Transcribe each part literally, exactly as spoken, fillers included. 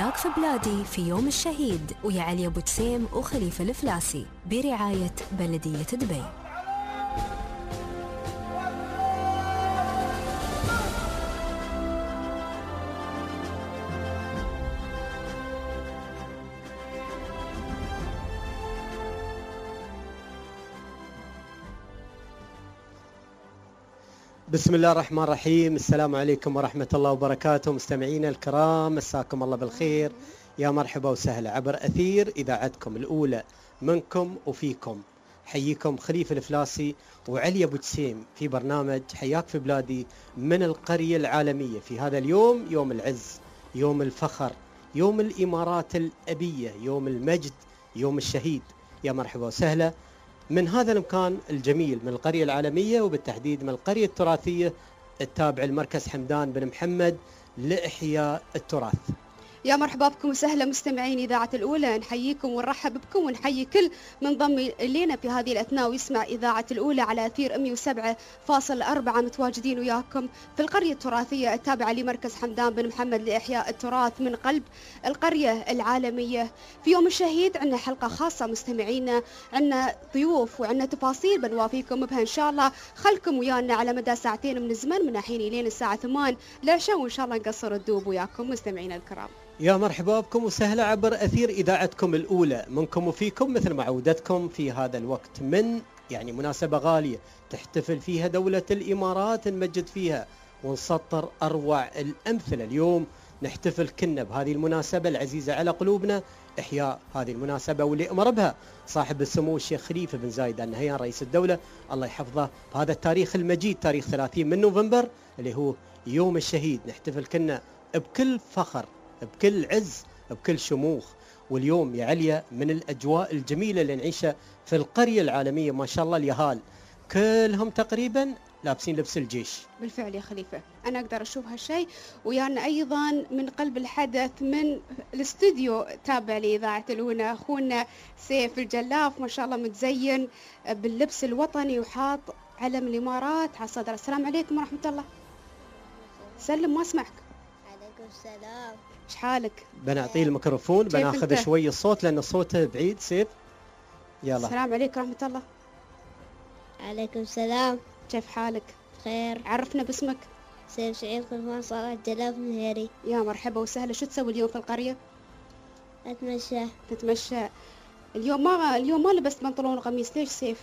حياك في بلادي في يوم الشهيد ويا علي أبو جسيم وخليفة الفلاسي برعاية بلدية دبي. بسم الله الرحمن الرحيم. السلام عليكم ورحمة الله وبركاته. مستمعينا الكرام، مساكم الله بالخير، يا مرحبا وسهلا عبر أثير إذاعتكم الأولى منكم وفيكم. حييكم خليفة الفلاسي وعلي أبو جسيم في برنامج حياك في بلادي من القرية العالمية في هذا اليوم، يوم العز، يوم الفخر، يوم الإمارات الأبية، يوم المجد، يوم الشهيد. يا مرحبا وسهلا من هذا المكان الجميل، من القرية العالمية وبالتحديد من القرية التراثية التابعة لمركز حمدان بن محمد لإحياء التراث. يا مرحبا بكم وسهلا مستمعين إذاعة الأولى، نحييكم ونرحب بكم ونحيي كل من ضم إلينا في هذه الأثناء ويسمع إذاعة الأولى على أثير مئة وسبعة فاصلة أربعة. متواجدين وياكم في القرية التراثية التابعة لمركز حمدان بن محمد لإحياء التراث من قلب القرية العالمية. في يوم الشهيد عندنا حلقة خاصة مستمعينا، عندنا ضيوف وعندنا تفاصيل بنوافيكم بها إن شاء الله. خلكم ويانا على مدى ساعتين من الزمن من الحين إلين الساعة ثمان العشاء، وإن شاء الله نقصر الدوب وياكم مستمعينا الكرام. يا مرحبا بكم وسهلا عبر أثير إذاعتكم الأولى منكم وفيكم، مثل ما عودتكم في هذا الوقت من يعني مناسبة غالية تحتفل فيها دولة الإمارات، نمجد فيها ونسطر أروع الأمثلة. اليوم نحتفل كنا بهذه المناسبة العزيزة على قلوبنا، إحياء هذه المناسبة واللي أمر بها صاحب السمو الشيخ خليفة بن زايد آل نهيان رئيس الدولة الله يحفظه بهذا التاريخ المجيد، تاريخ ثلاثين من نوفمبر اللي هو يوم الشهيد. نحتفل كنا بكل فخر، بكل عز، بكل شموخ. واليوم يا عليا من الأجواء الجميلة اللي نعيشها في القرية العالمية، ما شاء الله اليهال كلهم تقريبا لابسين لبس الجيش. بالفعل يا خليفة أنا أقدر أشوف هالشيء. ويانا أيضا من قلب الحدث من الاستوديو تابع لإذاعة الأولى أخونا سيف الجلاف، ما شاء الله متزين باللبس الوطني وحاط علم الإمارات على صدره. السلام عليكم ورحمة الله. سلم ما أسمعك. السلام. ايش حالك؟ بنعطيه الميكروفون، بناخذ شوي الصوت لأن صوته بعيد. سيف يلا. السلام عليكم ورحمة الله. عليكم السلام. كيف حالك؟ خير. عرفنا باسمك. سيف سعيد خلفان صلاح جلاف الهيري. يا مرحبا وسهلا. شو تسوي اليوم في القرية؟ أتمشى. تتمشى اليوم؟ ما اليوم ما لبست بنطلون وقميص، ليش سيف؟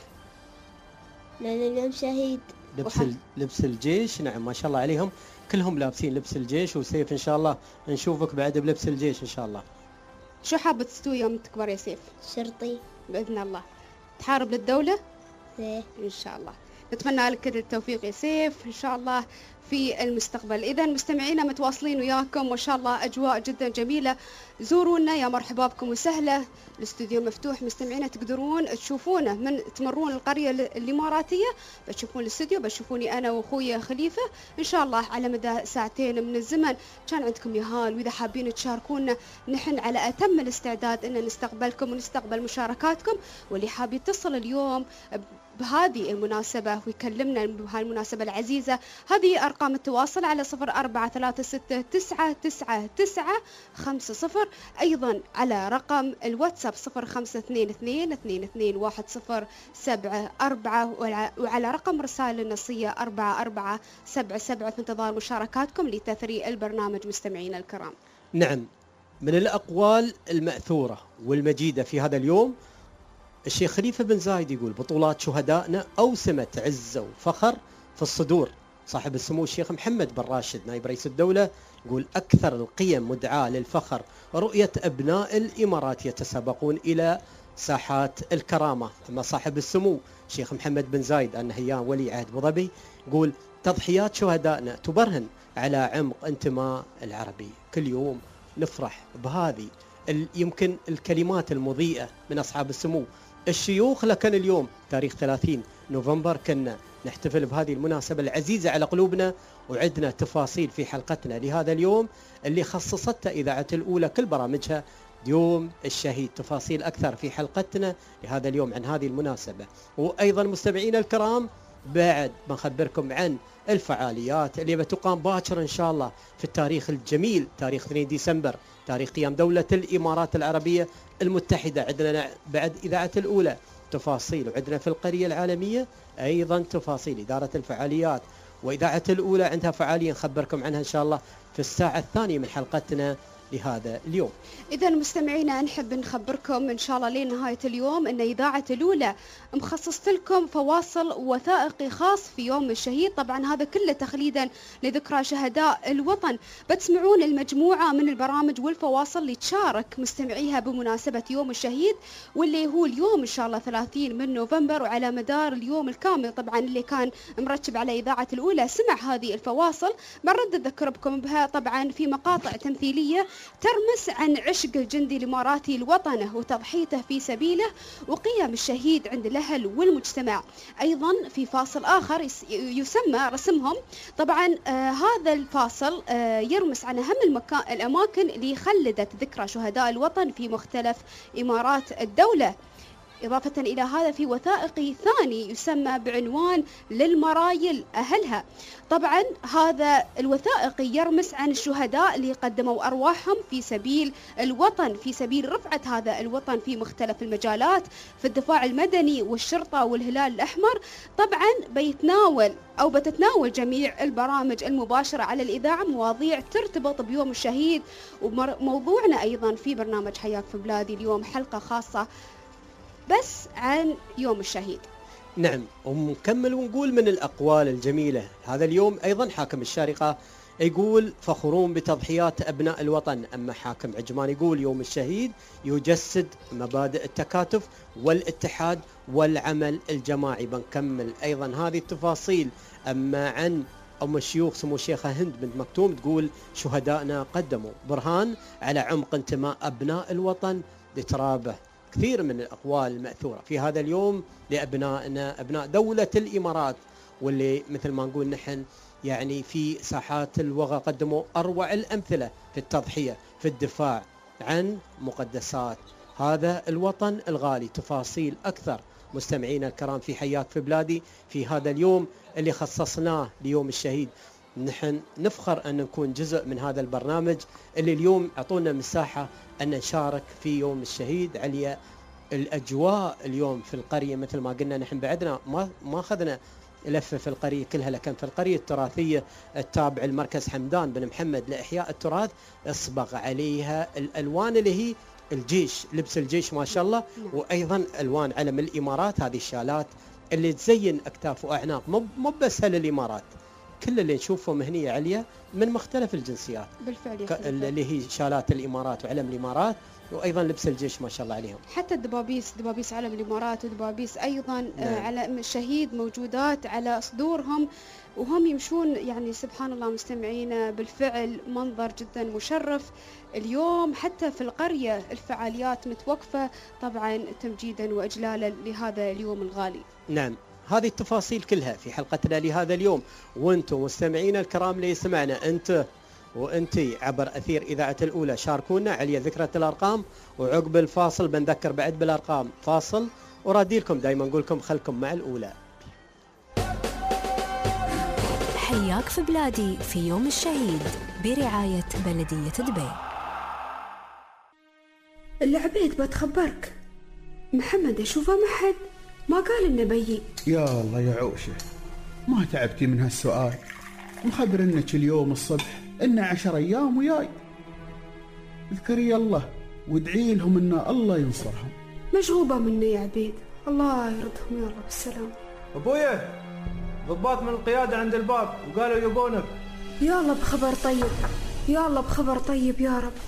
لأن اليوم شهيد. لبس ال... لبس الجيش. نعم ما شاء الله عليهم كلهم لابسين لبس الجيش، وسيف إن شاء الله نشوفك بعد بلبس الجيش إن شاء الله. شو حابة تستوي يوم تكبر يا سيف؟ شرطي بإذن الله. تحارب للدولة؟ ايه إن شاء الله. نتمنى لك كل التوفيق يا سيف إن شاء الله في المستقبل. إذا مستمعينا متواصلين وياكم وما شاء الله أجواء جدا جميلة. زورونا يا مرحبا بكم وسهلا، الاستوديو مفتوح مستمعينا، تقدرون تشوفونا من تمرون القرية الإماراتية بتشوفون الاستوديو، بتشوفوني أنا وأخويا خليفة إن شاء الله على مدى ساعتين من الزمن. كان عندكم يهال وإذا حابين تشاركونا نحن على أتم الاستعداد أن نستقبلكم ونستقبل مشاركاتكم. واللي حاب يتصل اليوم بهذه المناسبة ويكلمنا بهذه المناسبة العزيزة، هذه أرقام التواصل على صفر أربعة ثلاثة ستة تسعة تسعة تسعة خمسة صفر، أيضا على رقم الواتساب صفر خمسة اثنين اثنين اثنين اثنين واحد صفر سبعة أربعة، وعلى رقم رسائل النصية أربعة أربعة سبعة سبعة. في انتظار مشاركاتكم لتثري البرنامج مستمعينا الكرام. نعم، من الأقوال المأثورة والمجيدة في هذا اليوم الشيخ خليفة بن زايد يقول بطولات شهدائنا أوسمت عزة وفخر في الصدور. صاحب السمو الشيخ محمد بن راشد نائب رئيس الدولة يقول أكثر القيم مدعاة للفخر رؤية أبناء الإمارات يتسابقون إلى ساحات الكرامة. أما صاحب السمو الشيخ محمد بن زايد آل نهيان ولي عهد أبو ظبي يقول تضحيات شهدائنا تبرهن على عمق انتماء العربي. كل يوم نفرح بهذه يمكن الكلمات المضيئة من أصحاب السمو الشيوخ. لكن اليوم تاريخ ثلاثين نوفمبر كنا نحتفل بهذه المناسبة العزيزة على قلوبنا، وعدنا تفاصيل في حلقتنا لهذا اليوم اللي خصصتها إذاعة الأولى كل برامجها يوم الشهيد. تفاصيل أكثر في حلقتنا لهذا اليوم عن هذه المناسبة. وأيضا مستمعينا الكرام بعد بنخبركم عن الفعاليات اللي بتقام باكر إن شاء الله في التاريخ الجميل، تاريخ اثنين ديسمبر، تاريخ قيام دولة الإمارات العربية المتحدة. عندنا بعد إذاعة الأولى تفاصيل، وعندنا في القرية العالمية أيضا تفاصيل. إدارة الفعاليات وإذاعة الأولى عندها فعالية نخبركم عنها إن شاء الله في الساعة الثانية من حلقتنا لهذا اليوم. إذا مستمعينا نحب نخبركم إن شاء الله لنهاية اليوم أن إذاعة الأولى مخصصت لكم فواصل وثائقي خاص في يوم الشهيد. طبعا هذا كله تخليدا لذكرى شهداء الوطن. بتسمعون المجموعة من البرامج والفواصل اللي تشارك مستمعيها بمناسبة يوم الشهيد، واللي هو اليوم إن شاء الله ثلاثين من نوفمبر، وعلى مدار اليوم الكامل. طبعا اللي كان مرتب على إذاعة الأولى سمع هذه الفواصل، بنرد أذكركم بها طبعا في مقاطع تمثيلية ترمس عن عشق الجندي الإماراتي لوطنه وتضحيته في سبيله وقيم الشهيد عند الأهل والمجتمع. أيضا في فاصل آخر يسمى رسمهم. طبعا آه هذا الفاصل آه يرمس عن أهم المكان الأماكن اللي خلدت ذكرى شهداء الوطن في مختلف إمارات الدولة. إضافة إلى هذا في وثائقي ثاني يسمى بعنوان للمرايل أهلها. طبعا هذا الوثائقي يرمس عن الشهداء اللي قدموا أرواحهم في سبيل الوطن، في سبيل رفعة هذا الوطن في مختلف المجالات، في الدفاع المدني والشرطة والهلال الأحمر. طبعا بيتناول أو بتتناول جميع البرامج المباشرة على الإذاعة مواضيع ترتبط بيوم الشهيد. وموضوعنا أيضا في برنامج حياك في بلادي اليوم حلقة خاصة بس عن يوم الشهيد. نعم، ونكمل ونقول من الأقوال الجميلة هذا اليوم. أيضا حاكم الشارقة يقول فخورون بتضحيات أبناء الوطن. أما حاكم عجمان يقول يوم الشهيد يجسد مبادئ التكاتف والاتحاد والعمل الجماعي. بنكمل أيضا هذه التفاصيل. أما عن أم الشيوخ سمو الشيخة هند بنت مكتوم تقول شهدائنا قدموا برهان على عمق انتماء أبناء الوطن لترابه. كثير من الأقوال المأثورة في هذا اليوم لأبنائنا أبناء دولة الإمارات، واللي مثل ما نقول نحن يعني في ساحات الوغى قدموا أروع الأمثلة في التضحية في الدفاع عن مقدسات هذا الوطن الغالي. تفاصيل أكثر مستمعينا الكرام في حياك في بلادي في هذا اليوم اللي خصصناه ليوم الشهيد. نحن نفخر أن نكون جزء من هذا البرنامج اللي اليوم أعطونا مساحة أن نشارك في يوم الشهيد. عليا الأجواء اليوم في القرية مثل ما قلنا نحن بعدنا ما ما أخذنا لفة في القرية كلها، لكن في القرية التراثية التابع المركز حمدان بن محمد لإحياء التراث اصبغ عليها الألوان اللي هي الجيش، لبس الجيش ما شاء الله، وأيضا ألوان علم الإمارات. هذه الشالات اللي تزين أكتاف وأعناق مو بس للإمارات، كل اللي نشوفهم هنية عليا من مختلف الجنسيات بالفعل ك... اللي هي شالات الإمارات وعلم الإمارات، وأيضا لبس الجيش ما شاء الله عليهم. حتى الدبابيس، دبابيس علم الإمارات ودبابيس أيضا نعم. علم الشهيد موجودات على صدورهم وهم يمشون. يعني سبحان الله مستمعين بالفعل منظر جدا مشرف اليوم. حتى في القرية الفعاليات متوقفة طبعا تمجيدا وإجلالا لهذا اليوم الغالي. نعم، هذه التفاصيل كلها في حلقتنا لهذا اليوم. وانتم مستمعين الكرام اللي يسمعنا انت وانتي عبر أثير إذاعة الأولى شاركونا على ذكرى الأرقام، وعقب الفاصل بنذكر بعد بالأرقام. فاصل وراديلكم دايما نقولكم خلكم مع الأولى. حياك في بلادي في يوم الشهيد برعاية بلدية دبي. العبيد بتخبرك محمد أشوفه ما حد ما قال إنه بيي. يا الله يا عوشة، ما تعبتي من هالسؤال؟ مخبر إنك اليوم الصبح إنه عشر أيام وياي. اذكري الله وادعي لهم إن الله ينصرهم. مشغوبة مني يا عبيد، الله يردهم يا رب بالسلام. أبويا ضباط من القيادة عند الباب وقالوا يبونك. يا الله بخبر طيب، يا الله بخبر طيب يا رب.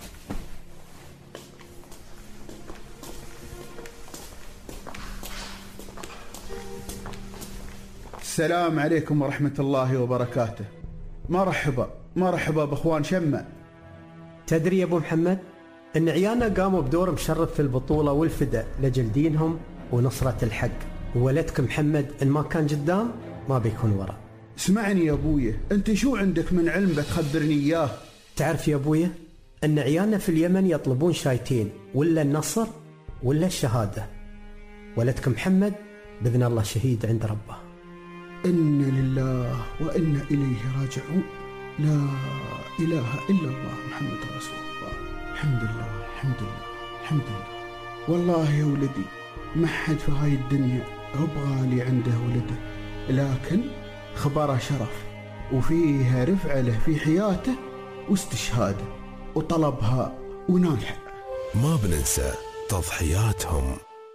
السلام عليكم ورحمة الله وبركاته. مرحبا مرحبا بأخوان شمة. تدري يا أبو محمد أن عيالنا قاموا بدور مشرف في البطولة والفداء لجل دينهم ونصرة الحق، وولدك محمد إن ما كان قدام ما بيكون ورا. اسمعني يا أبويا، أنت شو عندك من علم بتخبرني إياه؟ تعرف يا أبويا أن عيالنا في اليمن يطلبون شايتين، ولا النصر ولا الشهادة. ولدك محمد بإذن الله شهيد عند ربه. إن لله وإنا إليه راجعون. لا إله إلا الله محمد رسول الله. الحمد لله الحمد لله الحمد لله. والله يا ولدي ما حد في هاي الدنيا أبغى عنده ولده، لكن خبره شرف وفيها رفعة له في حياته واستشهاده وطلبها ونالها. ما بننسى تضحياتهم.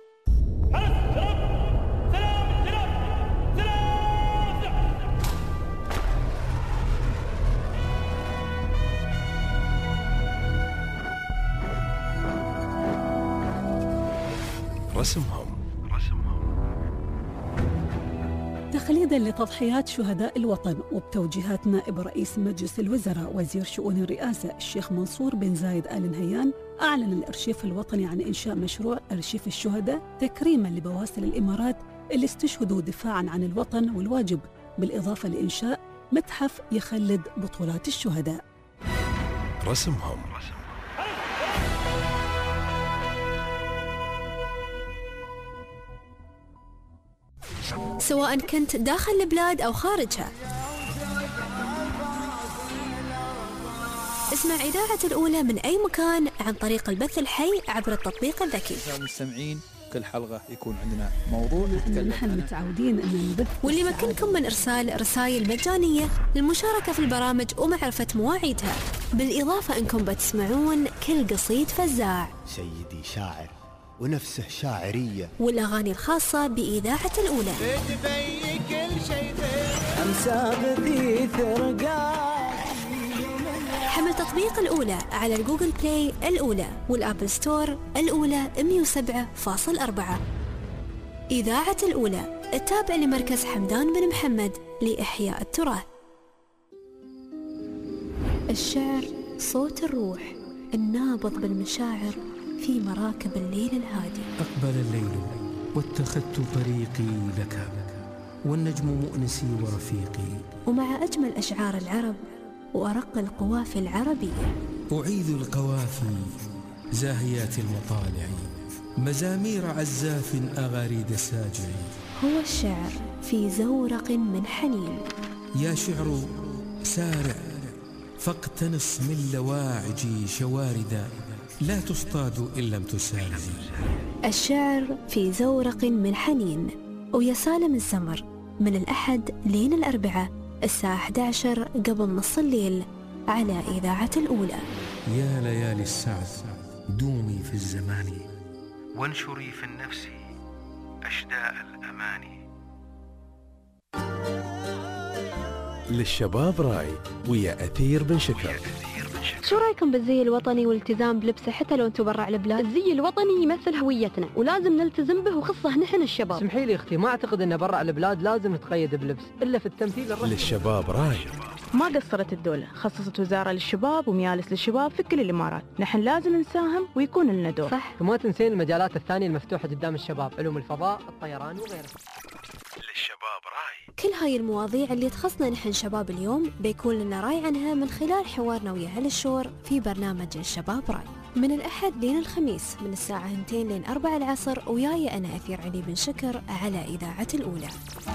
رسمهم تخليدا لتضحيات شهداء الوطن وبتوجيهات نائب رئيس مجلس الوزراء وزير شؤون الرئاسة الشيخ منصور بن زايد آل نهيان، أعلن الأرشيف الوطني عن إنشاء مشروع أرشيف الشهداء تكريما لبواسل الإمارات اللي استشهدوا دفاعا عن الوطن والواجب، بالإضافة لإنشاء متحف يخلد بطولات الشهداء. رسمهم سواء كنت داخل البلاد أو خارجها، اسمع إذاعة الأولى من أي مكان عن طريق البث الحي عبر التطبيق الذكي. المستمعين كل حلقة يكون عندنا موضوع نتكلم نحن متعودين أن نبث، واللي يمكنكم من إرسال رسائل مجانية للمشاركة في البرامج ومعرفة مواعيدها، بالإضافة أنكم بتسمعون كل قصيد فزاع، سيدي شاعر ونفسه شاعرية، والأغاني الخاصة بإذاعة الأولى. حمل تطبيق الأولى على الجوجل بلاي الأولى والآبل ستور الأولى مئة وسبعة فاصلة أربعة. إذاعة الأولى التابع لمركز حمدان بن محمد لإحياء التراث. الشعر صوت الروح النابض بالمشاعر في مراكب الليل الهادي. أقبل الليل واتخذت طريقي لك، والنجم مؤنسي ورفيقي، ومع أجمل أشعار العرب وأرق القوافي العربية. أعيذ القوافي زاهيات المطالع، مزامير عزاف أغاريد ساجع. هو الشعر في زورق من حنين. يا شعر سارع فاقتنص من لواعجي شواردا، لا تصطاد إن لم تسالم. الشعر في زورق من حنين ويا سالم الزمر من الأحد لين الأربعاء الساعة أحد عشر قبل نص الليل على إذاعة الأولى. يا ليالي السعد دومي في الزمان، وانشري في النفس أشداء الأماني. للشباب راي ويا أثير بن شكر. شو رايكم بالزي الوطني والالتزام بلبسه حتى لو انتم برا البلاد؟ الزي الوطني يمثل هويتنا ولازم نلتزم به، وخصه نحن الشباب. اسمحي لي اختي، ما اعتقد ان برا البلاد لازم نتقيد بلبس الا في التمثيل الرسمي. للشباب راي. ما قصرت الدولة، خصصت وزارة للشباب وميالس للشباب في كل الإمارات. نحن لازم نساهم ويكون لنا دور. صح، وما تنسين المجالات الثانية المفتوحة قدام الشباب، علوم الفضاء، الطيران وغيرها. للشباب راي. كل هاي المواضيع اللي تخصنا نحن شباب اليوم بيكون لنا راي عنها من خلال حوارنا ويا هل الشور في برنامج الشباب راي من الأحد لين الخميس من الساعة اثنتين لين أربعة العصر، وياي أنا أثير علي بن شكر على إذاعة الأولى.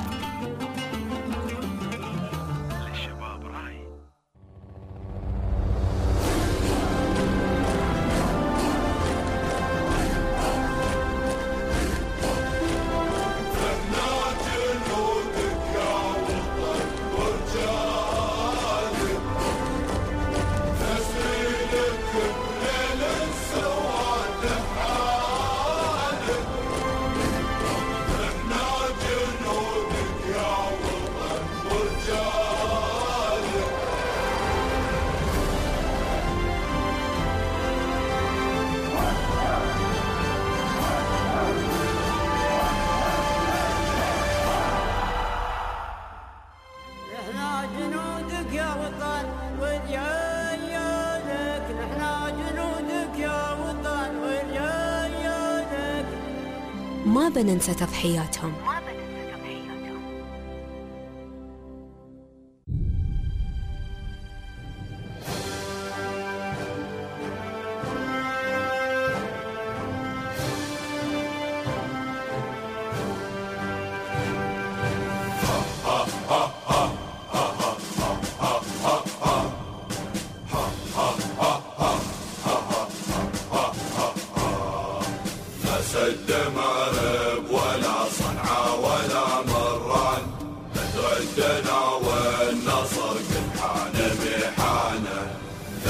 ما بننسى تضحياتهم.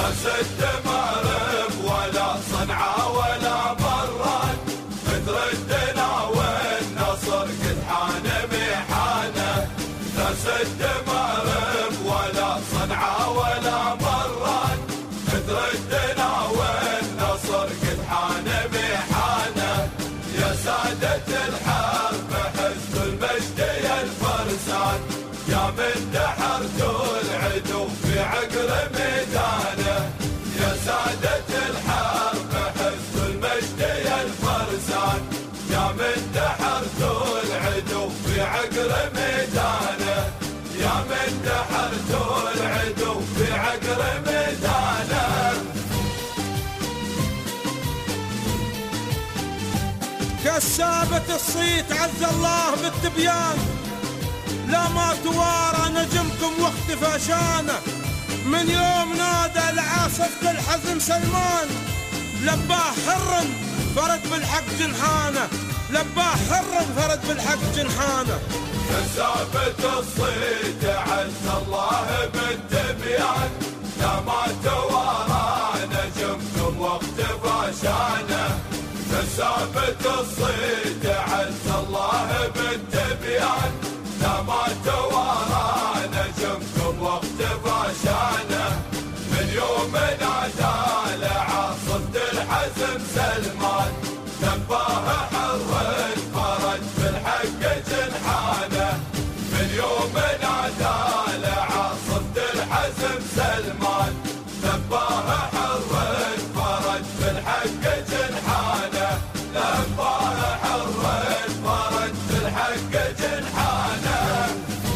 لا سد معرف ولا صنعاء ولا مران، بتردنا والنصر قد حان ميحانه. لا سد معرف ولا صنعاء ولا مران، بتردنا والنصر قد حان ميحانه. يا سادة الحرب حزب المجد يا الفرسان، يا من دحرتوا العدو في عقر ميدانه. يا سادة الحرب حزب المجد يا الفرسان، يا من دحرتوا العدو في عقر ميدانه. يا من دحرتوا العدو في عقر ميدانه. كسابة الصيت عز الله بالتبيان، لا ما توارى نجمكم واختفى شانه. من يوم نادى العاصف كل حزم سلمان، لباه حر فرد بالحق جنحانه. لباه حر فرد بالحق جنحانه. كسابة الصيت عز الله بالتبيان، لا ما توارى نجمكم واختفى شانه. كسابة الصيت عز الله بالتبيان، لا ما توارى نجمكم واختفى شانه. من يوم نادى لعاصف الحزم سلمان، لباه حر فرد بالحق جنحانه. من يوم نادى لعاصف الحزم سلمان، لباه حر فرد بالحق جنحانه. لباه حر فرد بالحق جنحانه.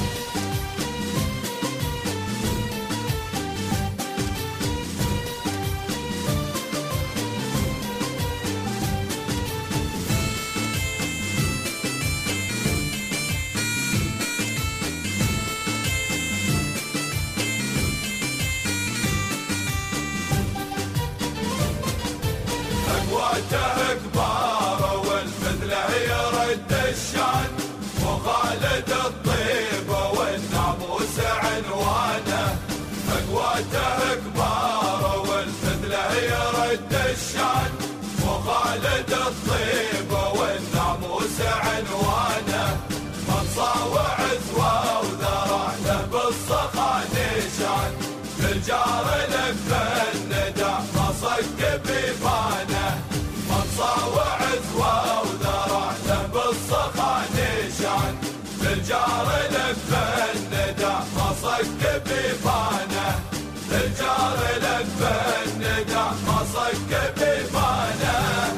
أقواته كبار والفذلة يرد الشان، وخالد الطيب والناموس عنوانه. أقواته كبار والفذلة يرد الشان، وخالد الطيب والناموس عنوانه. من صاوع عزوه وذرع له بالصخا نيشان، للجار لف الندى ما صق بيبانه. من صاوع عزوه وذرع له بالصخا نيشان، للجار لف الندى ما صق بيبانه. للجار لف الندى ما صق بيبانه.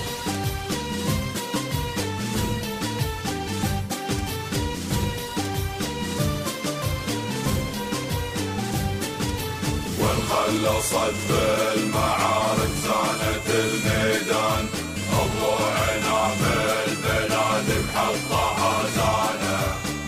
وانخلصت بالمعارك زانت الميدان، ضلوعنا بالبلاد بحطها زانه.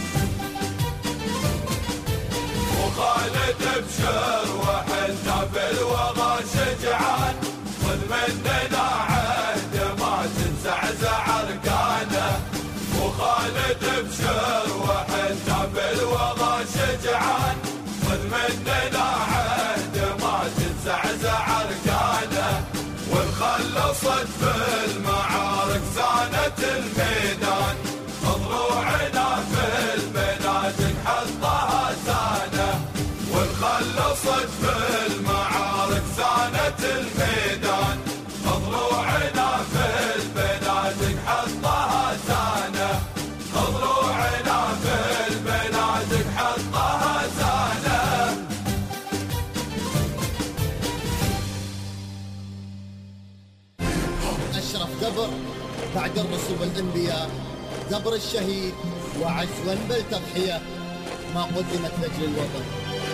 وخالد بشر وحنا بالوغى شجعان، خذ مننا عهد ما تنزعزع اركانه. وخالد بشر وحنا بالوغى شجعان، خذ مننا عهد ما تنزعزع اركانه. وانخلصت بالمعارك زانت الميدان، ضلوعنا في البلاد حطها زانه. وانخلصت بالمعارك زانت الميدان، ضلوعنا في البلاد حطها زانه. ضلوعنا في البلاد حطها زانه. أشرف قبر بعد الرسل والأنبياء، قبر الشهيد وعزوا بالتضحية، ما قدمت لأجل الوطن.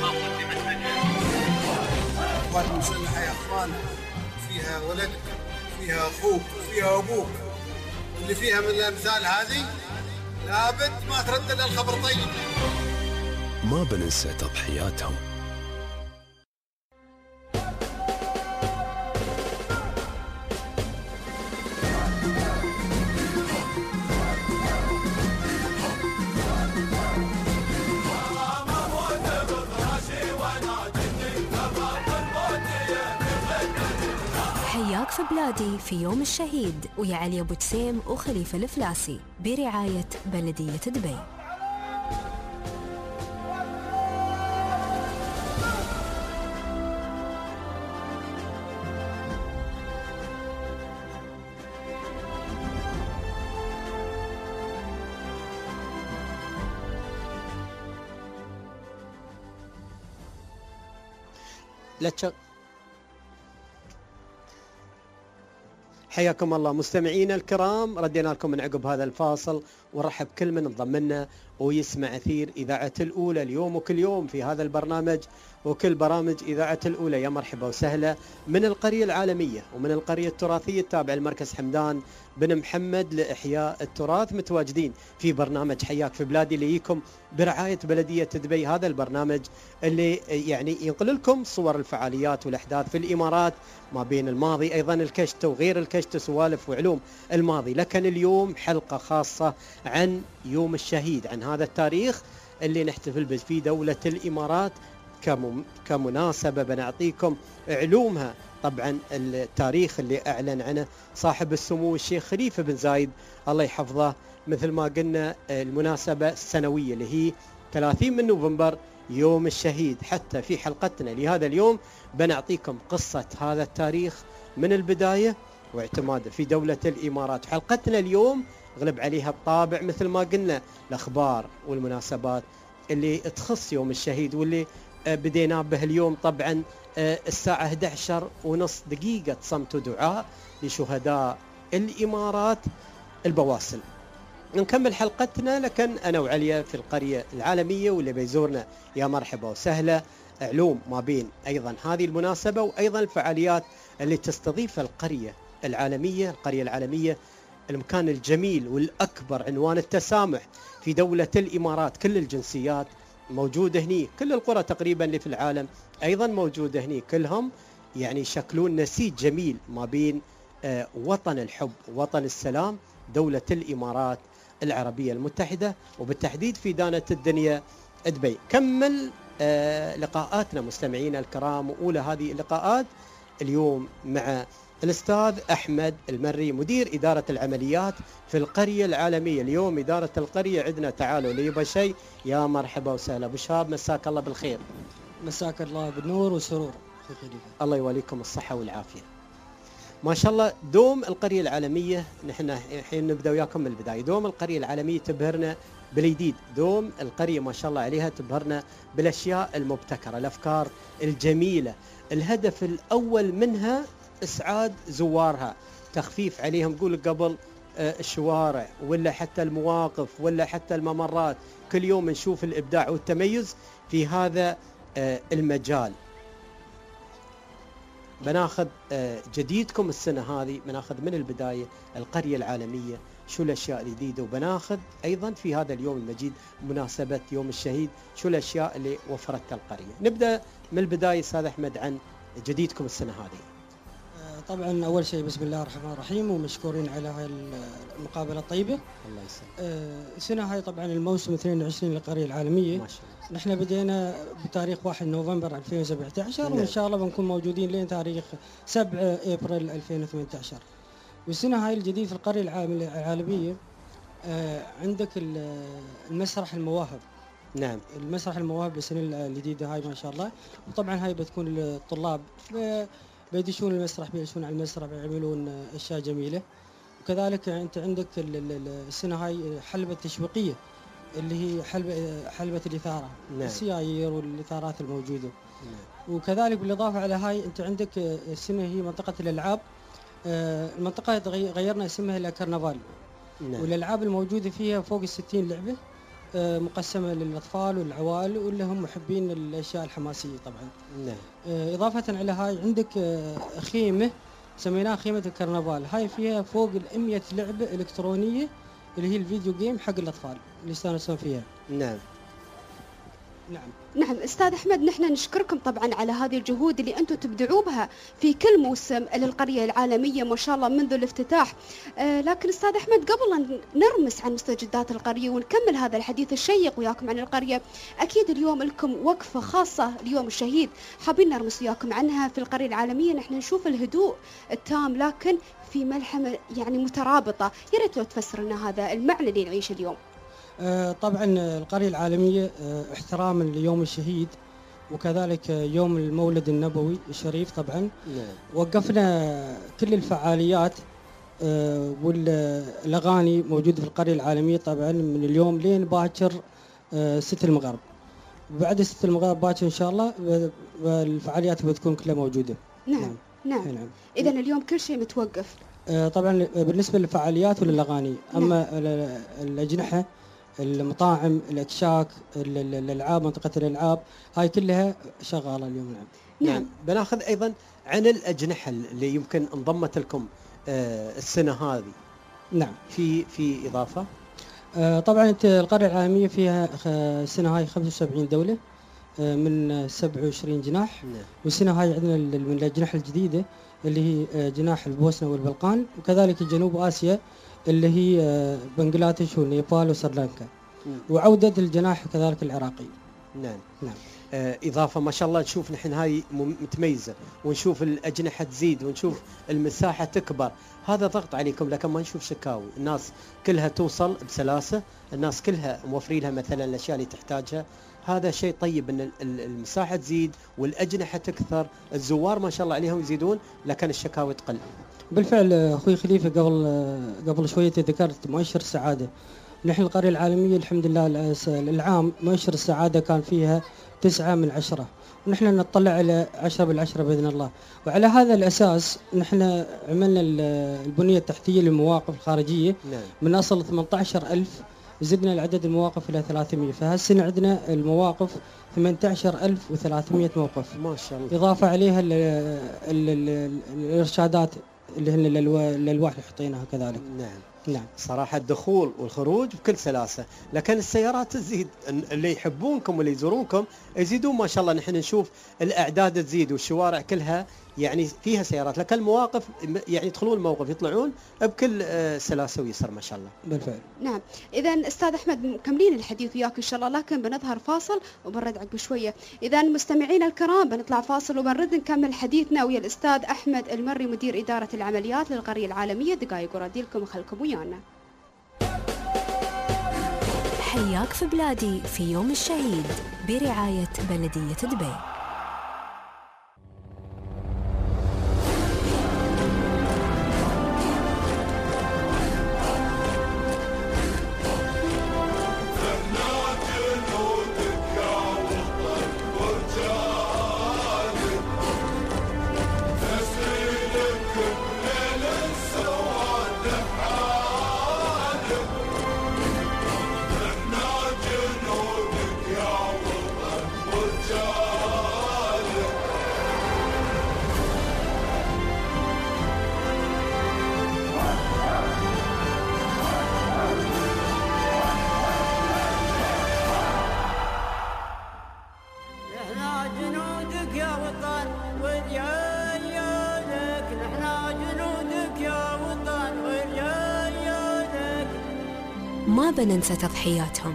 القوات المسلحة يا أخوان فيها ولدك، فيها أخوك، فيها أبوك، واللي فيها من الأمثال هذه لابد ما تردد الخبر طيب. ما بننسى تضحياتهم. ما موت بفراشي وانا جدي فما بالموت حياك في بلادي في يوم الشهيد ويا علي أبو جسيم وخليفة الفلاسي برعاية بلدية دبي. لا تشغ... حياكم الله مستمعينا الكرام، ردينا لكم من عقب هذا الفاصل ورحب كل من انضم لنا ويسمع أثير إذاعة الأولى اليوم وكل يوم في هذا البرنامج وكل برامج إذاعة الأولى. يا مرحبا وسهلا من القرية العالمية ومن القرية التراثية التابعة لمركز حمدان بن محمد لإحياء التراث، متواجدين في برنامج حياك في بلادي ليكم برعاية بلدية دبي. هذا البرنامج اللي يعني ينقل لكم صور الفعاليات والأحداث في الإمارات ما بين الماضي أيضا الكشت وغير الكشت، سوالف وعلوم الماضي. لكن اليوم حلقة خاصة عن يوم الشهيد، عن هذا التاريخ اللي نحتفل به في دولة الإمارات. كمناسبة بنعطيكم علومها. طبعا التاريخ اللي أعلن عنه صاحب السمو الشيخ خليفة بن زايد الله يحفظه، مثل ما قلنا المناسبة السنوية اللي هي ثلاثين من نوفمبر يوم الشهيد. حتى في حلقتنا لهذا اليوم بنعطيكم قصة هذا التاريخ من البداية واعتماده في دولة الإمارات. حلقتنا اليوم غلب عليها الطابع مثل ما قلنا الأخبار والمناسبات اللي تخص يوم الشهيد، واللي بدينا به اليوم طبعا الساعة إحدى عشر ونص دقيقة صمت ودعاء لشهداء الإمارات البواسل. نكمل حلقتنا، لكن أنا وعليا في القرية العالمية واللي بيزورنا يا مرحبا وسهلا. علوم ما بين أيضا هذه المناسبة وأيضا الفعاليات اللي تستضيف القرية العالمية. القرية العالمية المكان الجميل والأكبر، عنوان التسامح في دولة الإمارات، كل الجنسيات موجودة هني، كل القرى تقريبا اللي في العالم أيضا موجودة هني، كلهم يعني يشكلون نسيج جميل ما بين آه وطن الحب وطن السلام دولة الإمارات العربية المتحدة، وبالتحديد في دانة الدنيا دبي. كمل آه لقاءاتنا مستمعينا الكرام، وأولى هذه اللقاءات اليوم مع الأستاذ أحمد المري مدير إدارة العمليات في القرية العالمية. اليوم إدارة القرية عندنا تعالوا اللي يبغى شيء يا مرحبا وسهلا. أبو شهاب مساك الله بالخير. مساك الله بالنور والسرور. الله يوليكم الصحة والعافية. ما شاء الله دوم القرية العالمية، نحن الحين نبدأ وياكم من البداية. دوم القرية العالمية تبهرنا بالجديد، دوم القرية ما شاء الله عليها تبهرنا بالأشياء المبتكرة، الأفكار الجميلة. الهدف الأول منها إسعاد زوارها، تخفيف عليهم. قول قبل الشوارع ولا حتى المواقف ولا حتى الممرات، كل يوم نشوف الإبداع والتميز في هذا المجال. بناخذ جديدكم السنة هذه، بناخذ من البداية القرية العالمية شو الأشياء الجديدة، وبناخذ أيضا في هذا اليوم المجيد مناسبة يوم الشهيد شو الأشياء اللي وفرتها القرية. نبدأ من البداية أستاذ أحمد عن جديدكم السنة هذه. طبعا أول شيء بسم الله الرحمن الرحيم، ومشكورين على هاي المقابلة الطيبة. الله يسلمك. السنة هاي طبعا الموسم اثنين وعشرين للقرية العالمية ما شاء الله. نحن بدينا بتاريخ واحد نوفمبر ألفين وسبعة عشر وإن شاء الله بنكون موجودين لين تاريخ سبعة أبريل ألفين وثمانية عشر. والسنة هاي الجديد في القرية العالمية عندك المسرح المواهب. نعم. المسرح المواهب السنة الجديدة هاي ما شاء الله، وطبعا هاي بتكون الطلاب بيدشون المسرح، بيدشون على المسرح، بيعملون اشياء جميله. وكذلك انت عندك السنه هاي حلبه تشويقيه اللي هي حلبه حلبه الاثاره. نعم. السيايير والاثارات الموجوده. نعم. وكذلك بالاضافه على هاي انت عندك السنه هي منطقه الالعاب. المنطقه غيرنا اسمها الى كرنفال. نعم. والالعاب الموجوده فيها فوق الستين لعبه مقسمة للأطفال والعوائل واللي هم محبين الأشياء الحماسية طبعا. نعم. إضافة على هاي عندك خيمة سميناها خيمة الكرنفال، هاي فيها فوق الأمية لعبة إلكترونية اللي هي الفيديو جيم حق الأطفال اللي يستانسون فيها. نعم. نعم نعم استاذ احمد، نحن نشكركم طبعا على هذه الجهود اللي انتم تبدعوا بها في كل موسم للقريه العالميه ما شاء الله منذ الافتتاح. آه لكن استاذ احمد، قبل ان نرمس عن مستجدات القريه ونكمل هذا الحديث الشيق وياكم عن القريه، اكيد اليوم لكم وقفه خاصه ليوم الشهيد، حابين نرمس وياكم عنها. في القريه العالميه نحن نشوف الهدوء التام لكن في ملحمه يعني مترابطه، يا ريت لو تفسر لنا هذا المعنى اللي نعيشه اليوم. آه طبعا القرية العالمية آه احتراما ليوم الشهيد وكذلك يوم المولد النبوي الشريف طبعا. نعم. وقفنا كل الفعاليات آه والأغاني موجودة في القرية العالمية طبعا من اليوم لين باكر آه ستة المغرب. بعد ستة المغرب باكر إن شاء الله الفعاليات بتكون كلها موجودة. نعم نعم, نعم. نعم. إذا اليوم كل شيء متوقف. آه طبعا بالنسبة للفعاليات وللأغاني. أما نعم. الأجنحة، المطاعم، الأكشاك، الألعاب، منطقة الألعاب، هاي كلها شغالة اليوم. نعم. نعم. بناخذ أيضا عن الأجنحة اللي يمكن انضمت لكم آه السنة هذه. نعم. في في إضافة. آه طبعا القرية العالمية فيها السنة هاي خمسة وسبعين دولة آه من سبعة وعشرين جناح. نعم. والسنة هاي عندنا من الأجنحة الجديدة اللي هي جناح البوسنة والبلقان، وكذلك جنوب آسيا اللي هي بنغلاديش ونيبال وسريلانكا، وعودة الجناح كذلك العراقي. نعم نعم. آه إضافة ما شاء الله نشوف نحن هاي متميزة، ونشوف الأجنحة تزيد، ونشوف المساحة تكبر. هذا ضغط عليكم لكن ما نشوف شكاوي، الناس كلها توصل بسلاسة، الناس كلها موفرين لها مثلا الأشياء اللي تحتاجها. هذا شيء طيب ان المساحة تزيد والأجنحة تكثر، الزوار ما شاء الله عليهم يزيدون لكن الشكاوي تقل. بالفعل اخوي خليفه قبل قبل شويه ذكرت مؤشر السعاده. نحن القريه العالميه الحمد لله العام مؤشر السعاده كان فيها تسعة من عشرة، ونحن نطلع على عشرة بالعشرة باذن الله. وعلى هذا الاساس نحن عملنا البنيه التحتيه للمواقف الخارجيه. نعم. من اصل ثمانية عشر ألف زدنا العدد المواقف الى ثلاثمئة، فهالسنه عندنا المواقف ثمانية عشر ألف وثلاثمئة موقف ما شاء الله. اضافه عليها ال ال ال الارشادات اللي هن الألواح اللي حطيناها كذلك. نعم. نعم. صراحة الدخول والخروج بكل سلاسة، لكن السيارات تزيد، اللي يحبونكم واللي يزورونكم يزيدون ما شاء الله. نحن نشوف الأعداد تزيد والشوارع كلها يعني فيها سيارات، لكن المواقف يعني يدخلون الموقف يطلعون بكل سلاسة ويسر ما شاء الله. بالفعل. نعم. إذا أستاذ أحمد مكملين الحديث وياك إن شاء الله، لكن بنظهر فاصل وبنرد عقب شوية. إذا مستمعينا الكرام بنطلع فاصل وبنرد نكمل حديثنا ويا الأستاذ أحمد المري مدير إدارة العمليات للقرية العالمية. دقائق وردي لكم وخلكم ويانا. حياك في بلادي في يوم الشهيد برعاية بلدية دبي. ما بننسى تضحياتهم.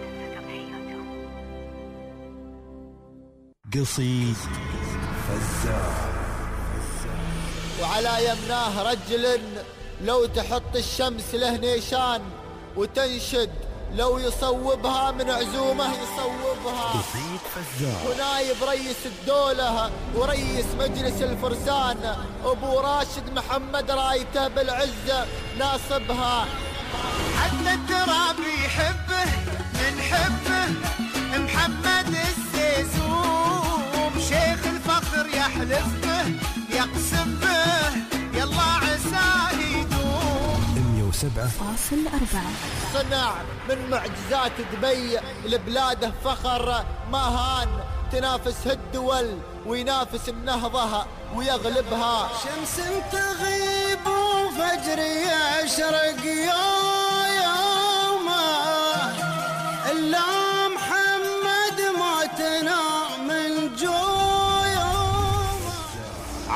قصيد فزاع. وعلى يمناه رجل لو تحط الشمس له نيشان وتنشد لو يصوبها من عزومه يصوبها. قصيد فزاع. ونايب رئيس الدولة ورئيس مجلس الفرسان أبو راشد محمد رايته بالعزة ناصبها. حتى التراب يحبه نحبه محمد السيسوم، شيخ الفخر يحلف به يقسم به يلا عساه يدوم. مئة وسبعة فاصل أربعة. صنع من معجزات دبي لبلاده فخر ما هان، تنافس الدول وينافس النهضة ويغلبها. شمس تغيب وفجر يشرق يوم إلا محمد ما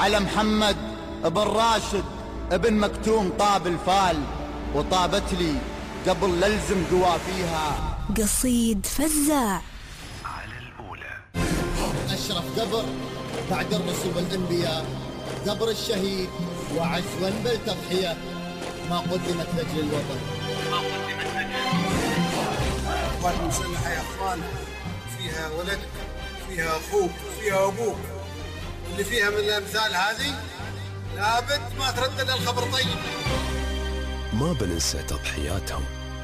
على محمد بن راشد ابن مكتوم طاب الفال، وطابت لي قبل للزم قوافيها قصيد فزاع. أشرف قبر بعد الرسل والأنبياء، قبر الشهيد وعز وانبل تضحية، ما قدمت لأجل الوطن. القوات المسلحة يا أخوان فيها ولدك، فيها أخوك، فيها أبوك، اللي فيها من الأمثال هذه لابد ما تردد الخبر طيب. ما بننسى تضحياتهم.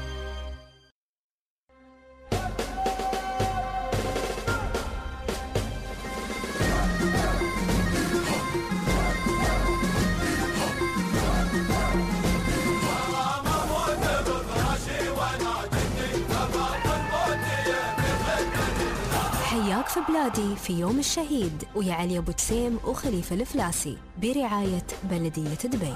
حياك في بلادي في يوم الشهيد ويا علي أبو جسيم وخليفة الفلاسي برعاية بلدية دبي.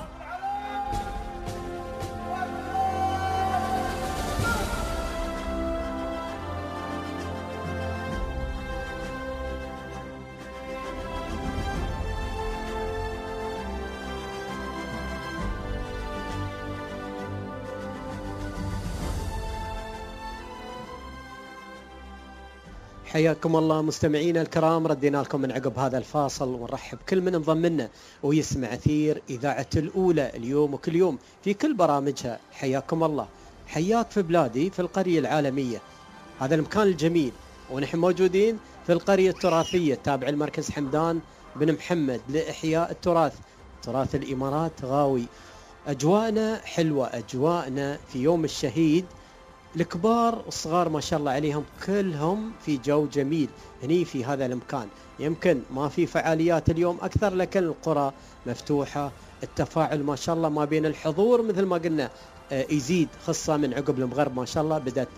حياكم الله مستمعينا الكرام، ردينا لكم من عقب هذا الفاصل ونرحب كل من انضم لنا ويسمع أثير إذاعة الأولى اليوم وكل يوم في كل برامجها. حياكم الله. حياك في بلادي في القرية العالمية، هذا المكان الجميل، ونحن موجودين في القرية التراثية التابعة لمركز حمدان بن محمد لإحياء التراث، تراث الإمارات غاوي. أجواءنا حلوة، أجواءنا في يوم الشهيد، الكبار والصغار ما شاء الله عليهم كلهم في جو جميل هني في هذا المكان. يمكن ما في فعاليات اليوم أكثر، لكن القرى مفتوحة، التفاعل ما شاء الله ما بين الحضور مثل ما قلنا يزيد، خاصة من عقب المغرب ما شاء الله بدأت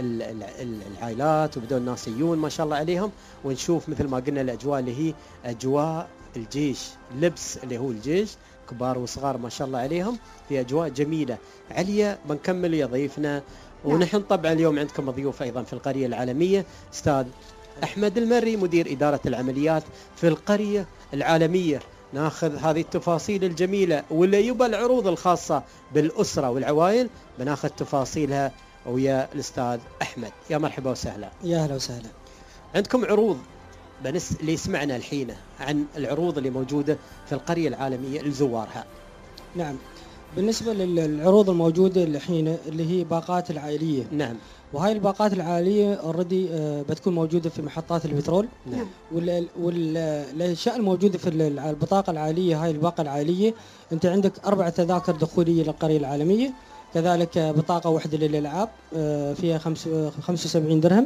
العائلات وبدأوا الناس يجون ما شاء الله عليهم، ونشوف مثل ما قلنا الأجواء اللي هي أجواء الجيش، لبس اللي هو الجيش، كبار وصغار ما شاء الله عليهم في أجواء جميلة. عليا بنكمل يا ضيفنا، ونحن طبعا اليوم عندكم ضيوف أيضا في القرية العالمية، أستاذ أحمد المري مدير إدارة العمليات في القرية العالمية. ناخذ هذه التفاصيل الجميلة واللي يبقى العروض الخاصة بالأسرة والعوائل بناخذ تفاصيلها ويا الأستاذ أحمد. يا مرحبا وسهلا. يا أهلا وسهلا. عندكم عروض بنس اللي يسمعنا الحين عن العروض اللي موجودة في القرية العالمية لزوارها. نعم، بالنسبة للعروض الموجودة الحين اللي هي باقات العائلية. نعم. وهاي الباقات العائلية اوريدي بتكون موجودة في محطات البترول. نعم. والأشياء الموجودة في البطاقة العائلية، هاي الباقة العائلية أنت عندك أربع تذاكر دخولية للقرية العالمية، كذلك بطاقة واحدة للألعاب فيها خمسة وسبعين درهم،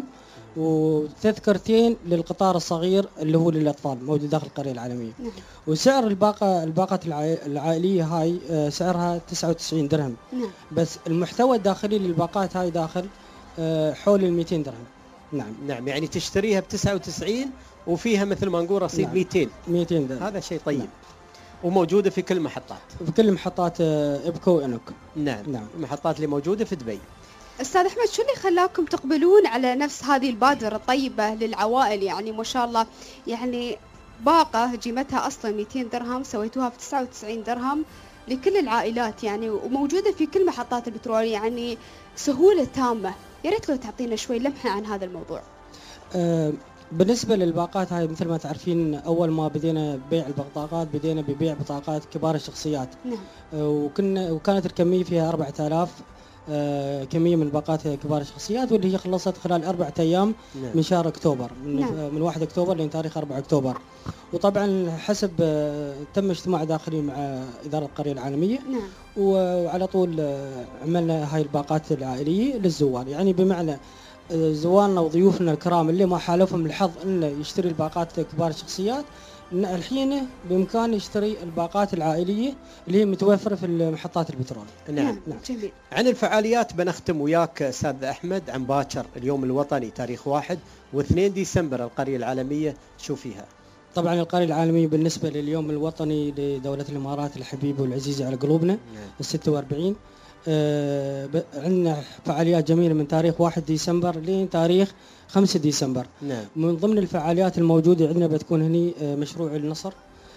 وتذكرتين للقطار الصغير اللي هو للأطفال موجود داخل القرية العالمية. نعم. وسعر الباقة الباقة العائلية هاي سعرها تسعة وتسعين درهم. نعم. بس المحتوى الداخلي للباقات هاي داخل حول ال مئتين درهم. نعم. نعم، يعني تشتريها ب تسعة وتسعين وفيها مثل ما نقول رصيد. نعم. مئتين مئتين درهم. هذا شيء طيب. نعم. وموجودة في كل المحطات. في كل محطات إبكو وإنوك. نعم. نعم. المحطات اللي موجودة في دبي. أستاذ أحمد، شو اللي خلاكم تقبلون على نفس هذه البادرة الطيبة للعوائل؟ يعني ما شاء الله، يعني باقة قيمتها أصلا مئتين درهم سويتوها في تسعة وتسعين درهم لكل العائلات يعني، وموجودة في كل محطات البترول، يعني سهولة تامة. يا ريت لو تعطينا شوي لمحة عن هذا الموضوع. أه بالنسبة للباقات هاي مثل ما تعرفين، أول ما بدينا بيع البطاقات بدينا ببيع بطاقات كبار الشخصيات. نعم. أه وكنا وكانت الكمية فيها أربعة آلاف آه كمية من باقات كبار الشخصيات، واللي هي خلصت خلال أربعة أيام. نعم. من شهر أكتوبر، من, نعم. من واحد أكتوبر لين تاريخ أربعة أكتوبر. وطبعا حسب آه تم اجتماع داخلي مع إدارة القرية العالمية. نعم. وعلى طول آه عملنا هاي الباقات العائلية للزوار، يعني بمعنى آه زوارنا وضيوفنا الكرام اللي ما حالفهم الحظ إنه يشتري الباقات كبار الشخصيات، الحين بإمكانه يشتري الباقات العائلية اللي هي متوفرة في محطات البترول. نعم. نعم. جميل. عن الفعاليات بنختم وياك أستاذ أحمد عن باكر، اليوم الوطني تاريخ واحد واثنين ديسمبر القرية العالمية شو فيها؟ طبعا القرية العالمية بالنسبة لليوم الوطني لدولة الإمارات الحبيبة والعزيزة على قلوبنا. نعم. الستة وأربعين آه عندنا فعاليات جميلة من تاريخ واحد ديسمبر لين تاريخ خمسة ديسمبر. نعم. من ضمن الفعاليات الموجودة عندنا بتكون هني آه مشروع النصر،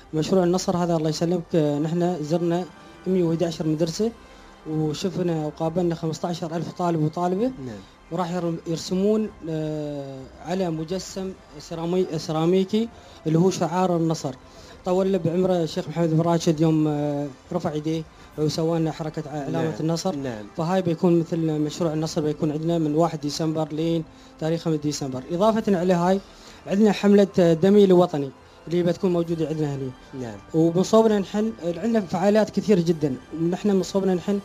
مشروع النصر هذا الله يسلمك نحن زرنا مئة وأحد عشر مدرسة وشفنا وقابلنا خمسة عشر ألف طالب وطالبة. نعم. وراح يرسمون على مجسم سيرامي سيراميكي اللي هو شعار النصر. طول بعمره الشيخ محمد بن راشد يوم رفع يديه وسوى لنا حركة علامة نعم. النصر. نعم. فهاي بيكون مثل مشروع النصر بيكون عندنا من واحد ديسمبر لين تاريخ خمسة ديسمبر. إضافة على هاي عندنا حملة دمي لوطني اللي بتكون موجودة عندنا هنا. نعم. ومن صوبنا نحن عندنا فعاليات كثير جدا. نحن من صوبنا نحن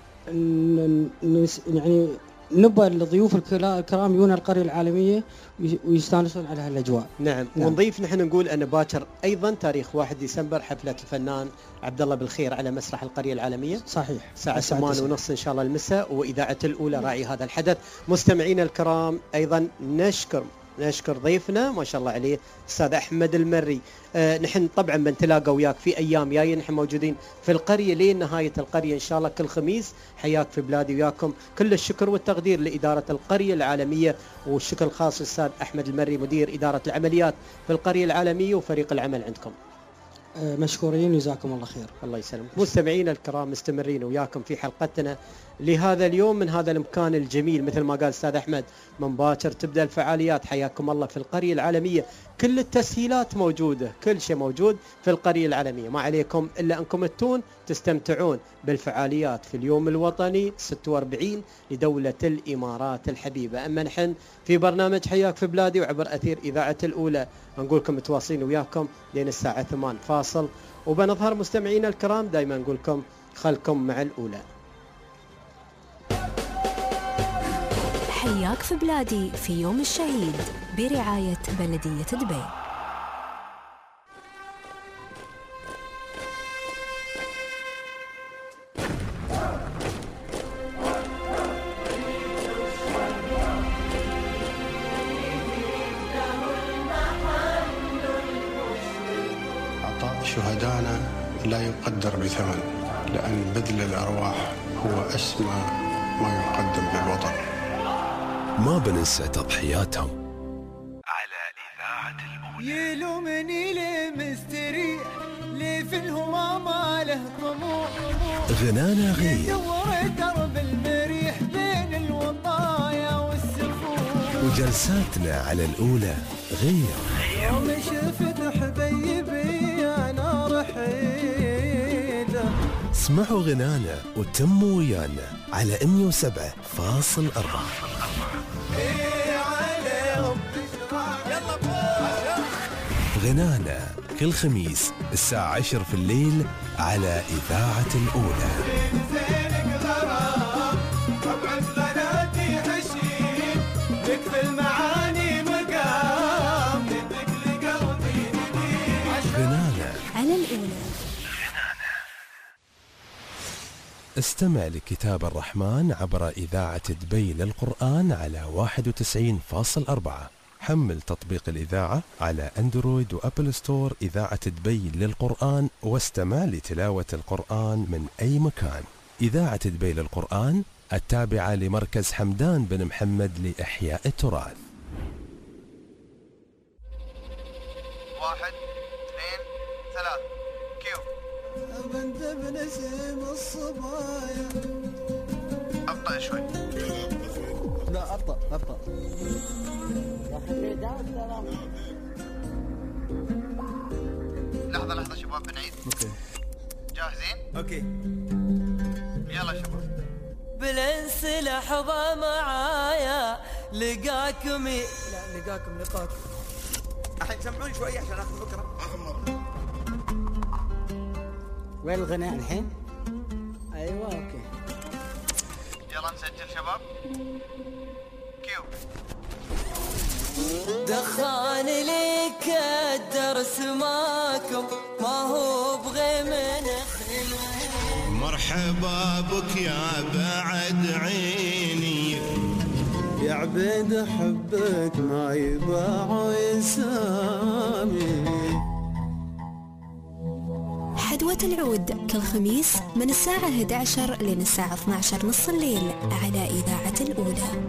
يعني نبى الضيوف الكرام يجون القرية العالمية ويستانسون على هالاجواء. نعم. نعم. ونضيف نحن نقول ان باكر ايضا تاريخ واحد ديسمبر حفلة الفنان عبد الله بالخير على مسرح القرية العالمية. صحيح. الساعة ثمانية ونص ان شاء الله المساء، واذاعة الاولى راعي هذا الحدث. مستمعينا الكرام ايضا نشكر نشكر ضيفنا ما شاء الله عليه استاذ احمد المري. آه نحن طبعا بنتلاقى وياك في ايام جايه، نحن موجودين في القريه لين نهايه القريه ان شاء الله كل خميس. حياك في بلادي وياكم. كل الشكر والتقدير لاداره القريه العالميه، والشكر الخاص للاستاذ احمد المري مدير اداره العمليات في القريه العالميه وفريق العمل عندكم. آه مشكورين جزاكم الله خير. الله يسلمك. مستمعينا الكرام مستمرين وياكم في حلقتنا لهذا اليوم من هذا المكان الجميل. مثل ما قال استاذ احمد من باكر تبدا الفعاليات. حياكم الله في القريه العالميه. كل التسهيلات موجوده، كل شيء موجود في القريه العالميه. ما عليكم الا انكم تتون تستمتعون بالفعاليات في اليوم الوطني ستة وأربعين لدوله الامارات الحبيبه. اما نحن في برنامج حياك في بلادي وعبر اثير اذاعه الاولى نقول لكم متواصلين وياكم لين الساعه ثمانية فاصل، وبنظهر مستمعينا الكرام دائما نقول لكم خلكم مع الاولى. حياك في بلادي في يوم الشهيد برعاية بلدية دبي. عطاء شهدانا لا يقدر بثمن، لأن بذل الأرواح هو أسمى ما يقدم بالوطن. ما بننسى تضحياتهم. على إذاعة الأولى. يلومني ليه مستريح ليه في الهمام له طموح. غنانا غير. يدور درب المريح بين الوطايا والسفوح. وجلساتنا على الأولى غير. يوم شفت حبيبي أنا رحيله. اسمعوا غنانا وتموا ويانا على مئة وسبعة فاصل أربعة. غنانا كل خميس الساعة عشر في الليل على إذاعة الأولى. غنانا على الأولى. استمع لكتاب الرحمن عبر إذاعة دبي للقرآن على واحد وتسعين فاصل أربعة. حمل تطبيق الإذاعة على أندرويد وأبل ستور إذاعة دبي للقرآن واستمع لتلاوة القرآن من أي مكان. إذاعة دبي للقرآن التابعة لمركز حمدان بن محمد لإحياء التراث. واحد اثنين ثلاث كيو. بنت بنسيم الصبايا. أبطأ شوي. لا أبطأ أبطأ. لحظة لحظة شباب بنعيد. اوكي. جاهزين؟ اوكي. يلا شباب. بالانس لحظة معايا لقاكم ي... لا لقاكم لقاكم. الحين سمعوني شوي عشان اخذ فكرة. اخر مرة. وين الغناء الحين؟ ايوه اوكي. يلا نسجل شباب. كيو. دخان لك الدرس ماكم ما هو بغي من خلوه. مرحبا بك يا بعد عيني يا عبيد حبك ما يباع يسامي. حدوة العود كل خميس من الساعة إحدى عشر لين الساعة اثني عشر نص الليل على إذاعة الأولى.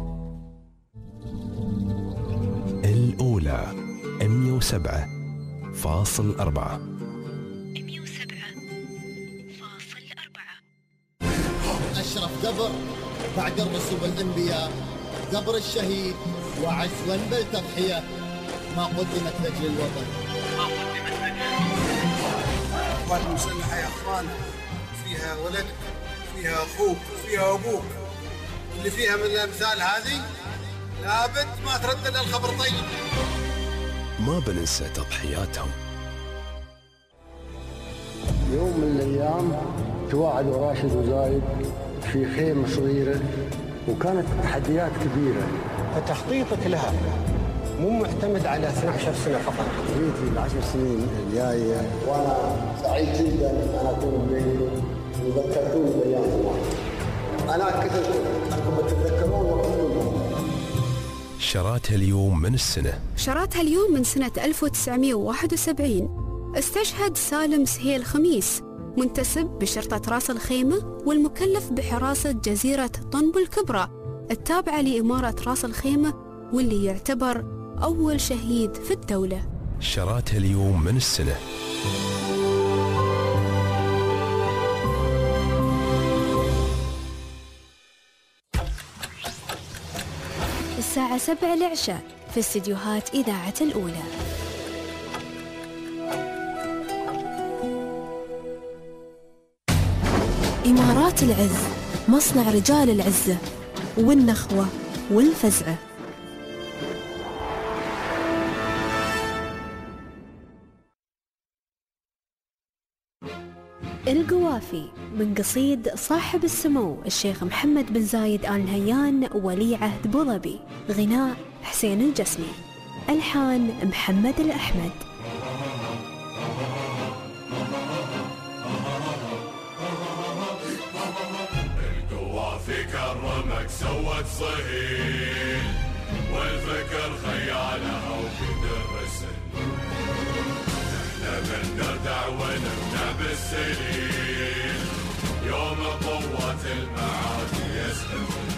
الأولى مئة وسبعة فاصل أربعة. أشرف قبر بعد الرسل والأنبياء، قبر الشهيد وعزوا بل تضحية ما قدمت لأجل الوطن. القوات المسلحة يا أخوان فيها ولدك، فيها أخوك، فيها أبوك، اللي فيها من الأمثال هذه لابد ما تردد الخبر طيب. ما بننسى تضحياتهم. يوم من الأيام تواعدوا راشد وزايد في خيمة صغيرة وكانت تحديات كبيرة، فتخطيطك لها مو معتمد على اثنتي عشرة سنة فقط. جيت في العشر سنين الجاية وأنا سعيد جدا أن أكون بينكم وذكرتوني بأيام زمان. أنا أكدت أنكم تتذكرون وقتكم. شراتها اليوم من السنة. شراتها اليوم من سنة ألف وتسعمائة وواحد وسبعين استشهد سالم سهيل خميس، منتسب بشرطة راس الخيمة والمكلف بحراسة جزيرة طنب الكبرى التابعة لإمارة راس الخيمة، واللي يعتبر أول شهيد في الدولة. شراتها اليوم من السنة. الساعة سبعة العشاء في استديوهات إذاعة الأولى. إمارات العز، مصنع رجال العزة والنخوة والفزعة. القوافي من قصيد صاحب السمو الشيخ محمد بن زايد آل نهيان ولي عهد بوظبي، غناء حسين الجسمي، ألحان محمد الأحمد. القوافي كرمك سوت صهيل، والفكر خيالها وكدر رسل، نحن بنردع ونبنى بالسليل، يوم قوة المعادي يسحب.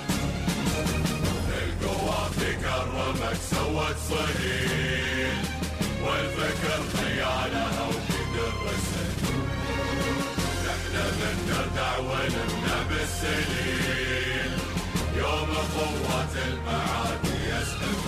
القوافي كرمك سوت صهيل، والفكر خيالها وكدر رسل، نحن بنردع ونبنى بالسليل، يوم قوة المعادي يسحب.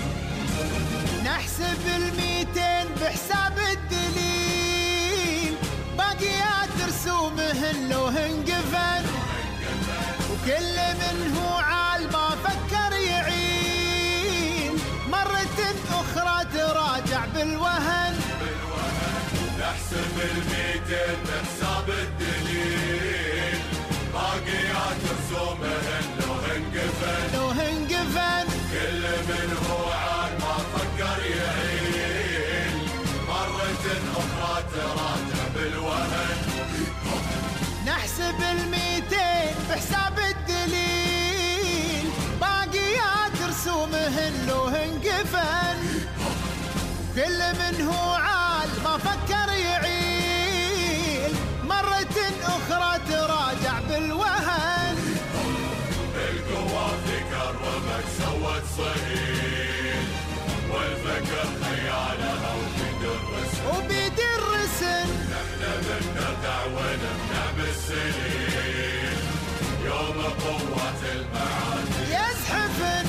نحسب الميتين بحساب الدليل، باقيات رسومهن لو هنقفن، وكل منه عال ما فكر يعين، مرة أخرى تراجع بالوهن. نحسب الميتين بحساب الدليل، باقيات رسومهن لو هنقفن، لو هنقفن، كل منه عال ما فكر يعين، مرة أخرى تراجع بالوهن. نحسب الميتين بحساب الدليل، باقيات رسومهن لو هنقفن، كل منه عال ما فكر يعيل، مرة أخرى تراجع بالوهن. القوافي كرمك سوت صهيل، والفكر خيالها وبيد الرسم، وبيد الرسم، نحن بنردع ونبنى بالسليل، يوم قوة المعادي يزحفن.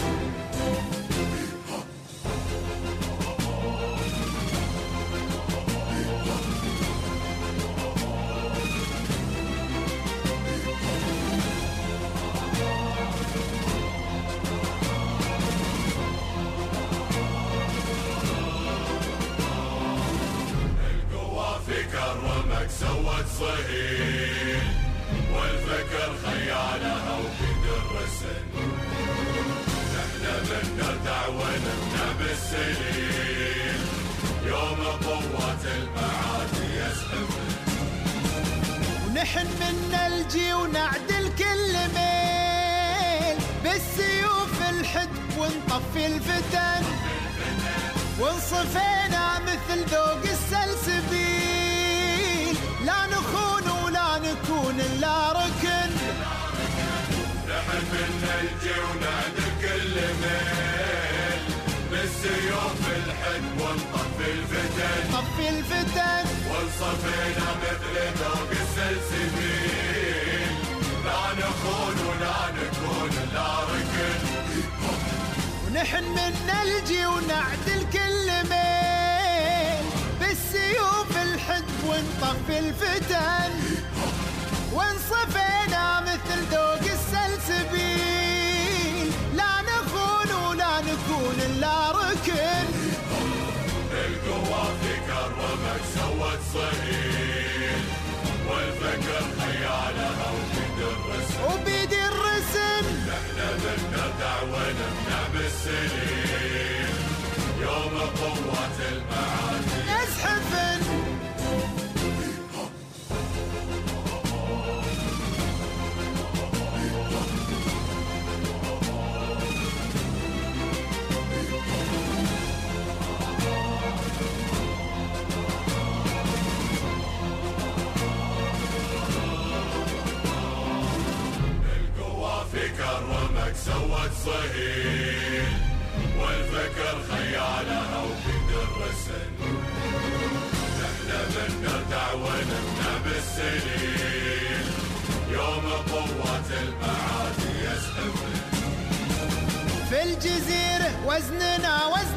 كرمك سوت صهيل، والفكر خيالها وبيد الرسل، نحن بنردع ونبنى بالسليل، يوم قوة المعادي يسحفن. ونحن من نلجي ونعدل كل ميل، بالسيوف الحدب ونطفي الفتن، وانصفينا مثل ذوق السلسبيل، لا نخون ولا نكون الا ركن. نحن من نلجي ونعدل كل ميل، بالسيوف الحدب ونطفي الفتن طفي الفتن وانصفينا مثل ذوق السلسبيل لا نخون ولا نكون لا ركن ونحن من نلجي ونعدل كل ميل بالسيوف الحد ونطفي الفتن وانصفينا مثل ذوق السلسبيل لا نخون ولا نكون الا ركن القوة في كرمك سوت صهيل والفكر خيالها وبيد الرسم وبيد الرسم نحن من نردع ونمنع بالسليم يوم قوة المعادي نزحفن كرمك سوت صهيل والفكر خيالها وبيد الرسم نحن من نردع ونمنع بالسليل يوم قوة المعادي يسحبن في الجزيرة وزننا وزن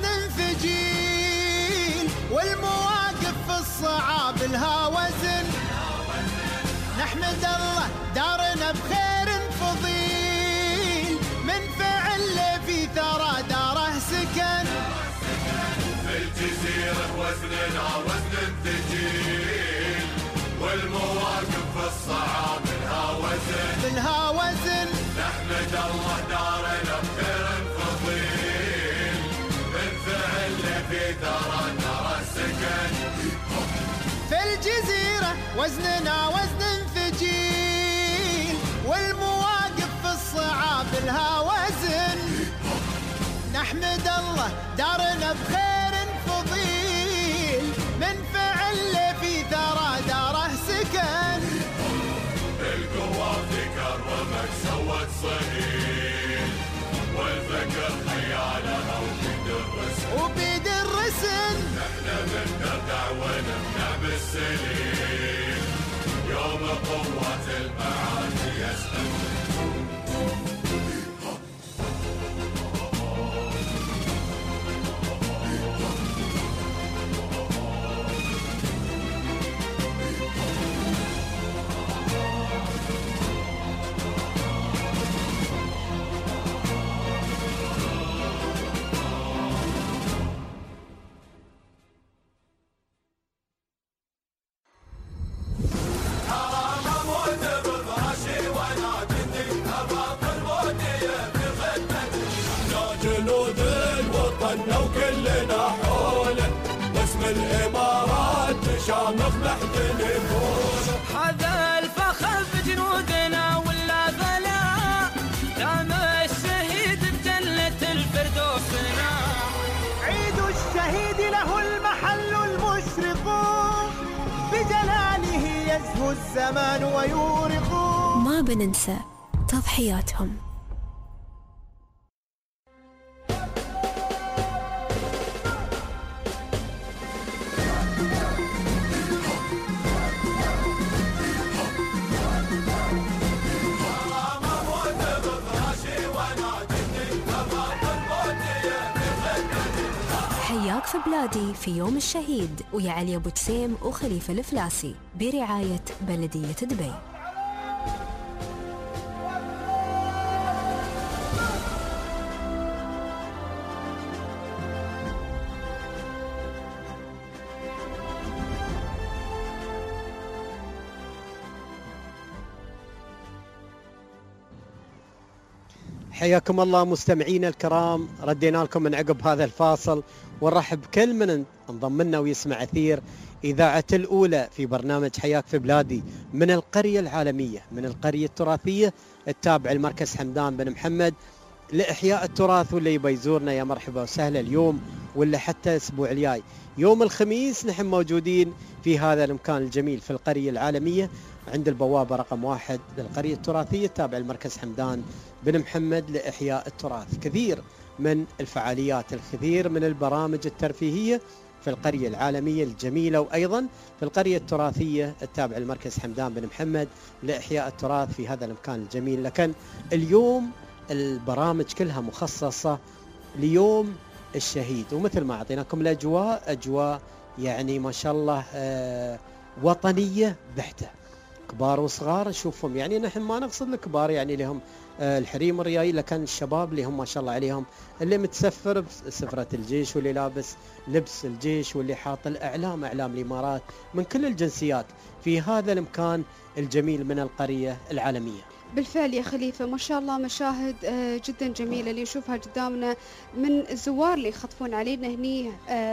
ثقيل والمواقف في الصعاب لها وزن نحمد الله دارنا بخير فضيل من فعل في ثرى داره سكن في الجزيرة وزننا وزن ثقيل والمواقف في الصعاب لها وزن لها وزن نحمد الله دارنا بخير فضيل من فعل في ثرى داره سكن في الجزيرة وزننا وزن ثقيل والمواقف في الصعاب لها وزن نحمد الله دارنا بخير فضيل من فعل في ثرى داره سكن القوة في كرمك سوت صهيل والفكر خيالها وبيد الرسم وبيد الرسم نحن من نردع ونمنع بالسليم يوم قوة المعادي يسحب جنود الوطن وكلنا حوله واسم الامارات شامخ محتلفون هذا الفخر بجنودنا ولا بلاء دام الشهيد بجنة الفردوسنا عيد الشهيد له المحل المشرق بجلاله يزهو الزمان ويورق ما بننسى تضحياتهم. حياك في بلادي في يوم الشهيد ويا علي أبو جسيم وخليفة الفلاسي برعاية بلدية دبي. حياكم الله مستمعينا الكرام، ردينا لكم من عقب هذا الفاصل ونرحب بكل من انضم لنا ويسمع أثير إذاعة الأولى في برنامج حياك في بلادي من القرية العالمية، من القرية التراثية التابعة لمركز حمدان بن محمد لإحياء التراث. واللي يبي يزورنا يا مرحبا وسهلا اليوم ولا حتى الأسبوع الجاي يوم الخميس، نحن موجودين في هذا المكان الجميل في القرية العالمية عند البوابة رقم واحد للقرية التراثية التابعة لمركز حمدان بن محمد لإحياء التراث. كثير من الفعاليات، الكثير من البرامج الترفيهية في القرية العالمية الجميلة، وأيضا في القرية التراثية التابعة لمركز حمدان بن محمد لإحياء التراث في هذا المكان الجميل. لكن اليوم البرامج كلها مخصصة ليوم الشهيد، ومثل ما أعطيناكم الأجواء أجواء يعني ما شاء الله آه وطنية بحتة، كبار وصغار نشوفهم. يعني نحن ما نقصد الكبار يعني لهم آه الحريم الرياي، لكن الشباب اللي هم ما شاء الله عليهم اللي متسفر بسفرة الجيش، واللي لابس لبس الجيش، واللي حاط الأعلام أعلام الإمارات، من كل الجنسيات في هذا المكان الجميل من القرية العالمية. بالفعل يا خليفة ما شاء الله مشاهد جدا جميلة اللي نشوفها قدامنا من الزوار اللي يخطفون علينا هني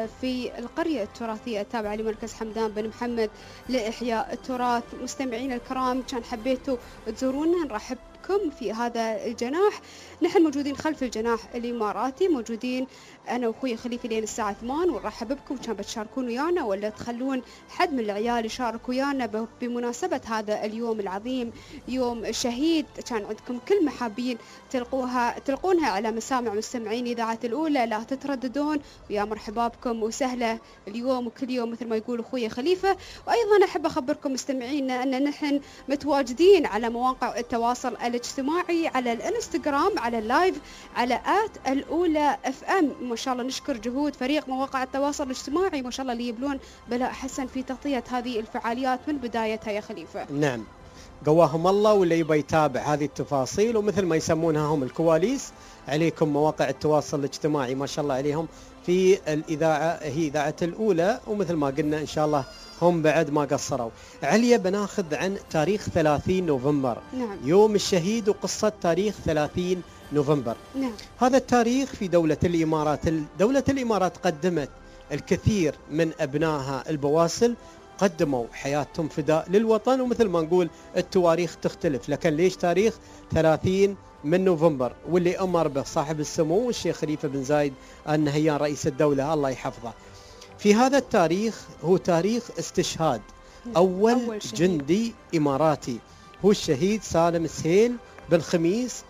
في القرية التراثية التابعة لمركز حمدان بن محمد لإحياء التراث. مستمعينا الكرام كان حبيتوا تزورونا نرحب في هذا الجناح. نحن موجودين خلف الجناح الإماراتي، موجودين أنا وأخوي خليفة لين الساعة ثمانية، ونرحب بكم. كان بتشاركون ويانا ولا تخلون حد من العيال يشارك ويانا بمناسبة هذا اليوم العظيم يوم الشهيد. كان عندكم كل محابين تلقوها تلقونها على مسامع مستمعين إذاعة الأولى، لا تترددون، ويا مرحبا بكم وسهلة اليوم وكل يوم مثل ما يقول أخوي خليفة. وأيضا أحب أخبركم مستمعينا أن نحن متواجدين على مواقع التواصل الاجتماعي، على الانستغرام، على اللايف، على آت الأولى اف ام. ما شاء الله نشكر جهود فريق مواقع التواصل الاجتماعي ما شاء الله اللي يبلون بلاء حسن في تغطية هذه الفعاليات من بدايتها يا خليفة. نعم قواهم الله، واللي يبي يتابع هذه التفاصيل ومثل ما يسمونها هم الكواليس، عليكم مواقع التواصل الاجتماعي ما شاء الله عليهم في الإذاعة، هي إذاعة الأولى، ومثل ما قلنا إن شاء الله هم بعد ما قصروا. عليا بناخذ عن تاريخ ثلاثين نوفمبر. نعم. يوم الشهيد وقصة تاريخ ثلاثين نوفمبر. نعم. هذا التاريخ في دولة الإمارات. دولة الإمارات قدمت الكثير من أبنائها البواسل، قدموا حياتهم فداء للوطن، ومثل ما نقول التواريخ تختلف، لكن ليش تاريخ ثلاثين من نوفمبر واللي أمر به صاحب السمو الشيخ خليفة بن زايد آل نهيان رئيس الدولة الله يحفظه. في هذا التاريخ هو تاريخ استشهاد أول, أول جندي إماراتي، هو الشهيد سالم سهيل بن خميس،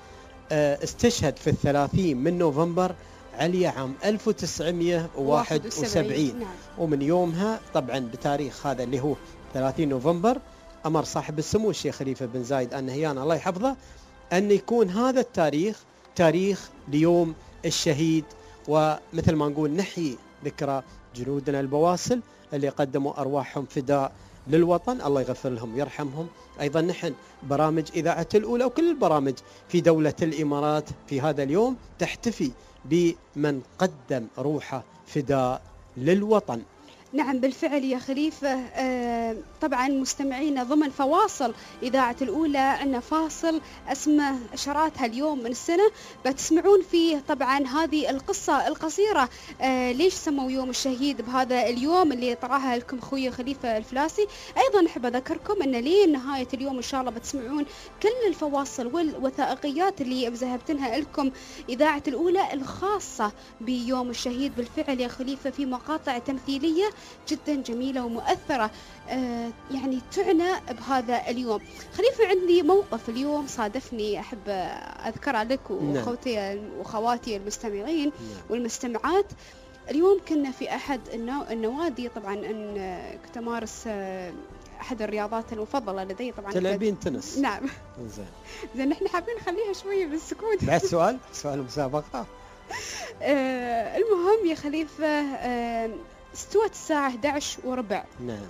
استشهد في الثلاثين من نوفمبر علي عام ألف وتسعمئة وواحد وسبعين. نعم. ومن يومها طبعا بتاريخ هذا اللي هو ثلاثين نوفمبر أمر صاحب السمو الشيخ خليفة بن زايد آل نهيان الله يحفظه أن يكون هذا التاريخ تاريخ ليوم الشهيد، ومثل ما نقول نحيي ذكرى جنودنا البواسل اللي قدموا أرواحهم فداء للوطن، الله يغفر لهم ويرحمهم. أيضا نحن برامج إذاعة الأولى وكل البرامج في دولة الإمارات في هذا اليوم تحتفي بمن قدم روحه فداء للوطن. نعم بالفعل يا خليفة. آه طبعا مستمعينا ضمن فواصل إذاعة الأولى عندنا فاصل اسمه إشاراتها اليوم من السنة، بتسمعون فيه طبعا هذه القصة القصيرة آه ليش سموا يوم الشهيد بهذا اليوم اللي طرحها لكم خوي خليفة الفلاسي. أيضا أحب أذكركم أن لين نهاية اليوم إن شاء الله بتسمعون كل الفواصل والوثائقيات اللي مذهبتنها لكم إذاعة الأولى الخاصة بيوم الشهيد. بالفعل يا خليفة في مقاطع تمثيلية جدا جميلة ومؤثرة آه يعني تعنى بهذا اليوم. خليفة عندي موقف اليوم صادفني أحب أذكره لك وأخوتي وأخواتي المستمعين والمستمعات. اليوم كنا في أحد النوادي، طبعا أن كنت أمارس أحد الرياضات المفضلة لدي طبعا تلعبين تنس. نعم زين زين نحن حابين نخليها شوية بالسكوت. بعد سؤال سؤال مسابقة. آه المهم يا خليفة آه استوت الساعة إحدى عشر وربع. نعم.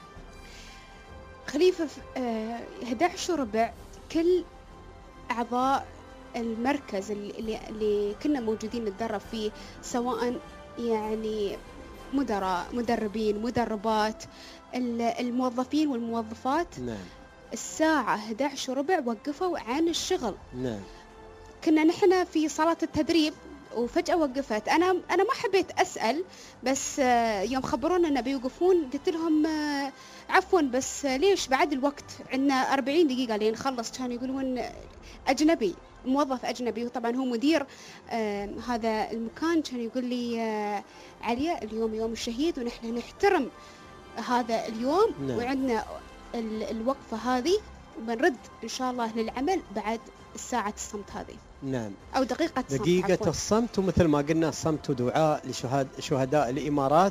خليفة آه إحدى عشر وربع كل أعضاء المركز اللي, اللي كنا موجودين نتدرب فيه، سواء يعني مدراء مدربين مدربات الموظفين والموظفات. نعم. الساعة إحدى عشر وربع وقفوا عن الشغل. نعم. كنا نحن في صالة التدريب وفجأة وقفت. أنا أنا ما حبيت أسأل، بس يوم خبرونا أنه بيوقفون قلت لهم عفوا بس ليش بعد الوقت عندنا أربعين دقيقة لين نخلص. كانوا يقولون أجنبي موظف أجنبي، وطبعا هو مدير آه هذا المكان، كان يقول لي آه عليا اليوم يوم الشهيد ونحن نحترم هذا اليوم. نعم. وعندنا الوقفة هذه وبنرد إن شاء الله للعمل بعد الساعة الصمت هذه. نعم. أو دقيقة الصمت. دقيقة الصمت، ومثل ما قلنا الصمت ودعاء لشهداء الإمارات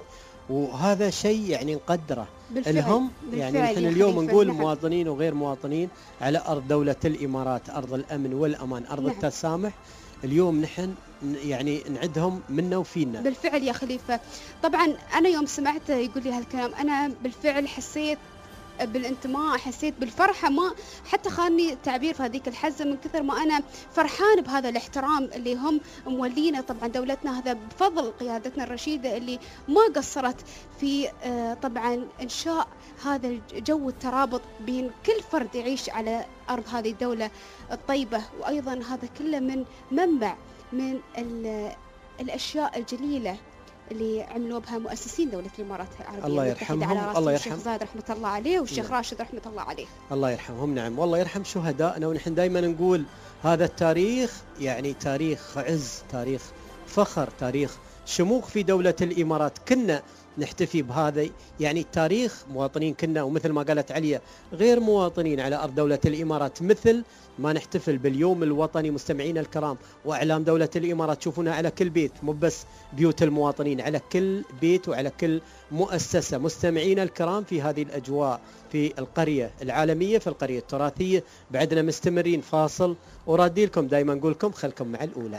وهذا شيء يعني نقدره. بالفعل. الهم بالفعل يعني نحن يا اليوم خليفة. نقول نعم. مواطنين وغير مواطنين على أرض دولة الإمارات، أرض الأمن والأمان، أرض نعم. التسامح. اليوم نحن يعني نعدهم منا وفينا. بالفعل يا خليفة. طبعا أنا يوم سمعته يقول لي هالكلام أنا بالفعل حسيت بالانتماء، حسيت بالفرحة، ما حتى خاني التعبير في هذيك اللحظة من كثر ما أنا فرحان بهذا الاحترام اللي هم مولينا. طبعا دولتنا هذا بفضل قيادتنا الرشيدة اللي ما قصرت في طبعا إنشاء هذا جو الترابط بين كل فرد يعيش على أرض هذه الدولة الطيبة. وأيضا هذا كله من منبع من الأشياء الجليلة اللي عملوا بها مؤسسين دولة الإمارات العربية الله يرحمهم. الله يرحم الشيخ زايد رحمة الله عليه والشيخ راشد رحمة الله عليه. الله يرحمهم. نعم والله يرحم شهدائنا. ونحن دائما نقول هذا التاريخ يعني تاريخ عز، تاريخ فخر، تاريخ شموخ في دولة الإمارات. كنا نحتفي بهذا يعني التاريخ، مواطنين كنا، ومثل ما قالت عليا غير مواطنين على أرض دولة الإمارات، مثل ما نحتفل باليوم الوطني مستمعين الكرام وأعلام دولة الإمارات تشوفونها على كل بيت، مو بس بيوت المواطنين، على كل بيت وعلى كل مؤسسة. مستمعين الكرام في هذه الأجواء في القرية العالمية، في القرية التراثية، بعدنا مستمرين. فاصل ورادي لكم دايما نقول لكم خلكم مع الأولى.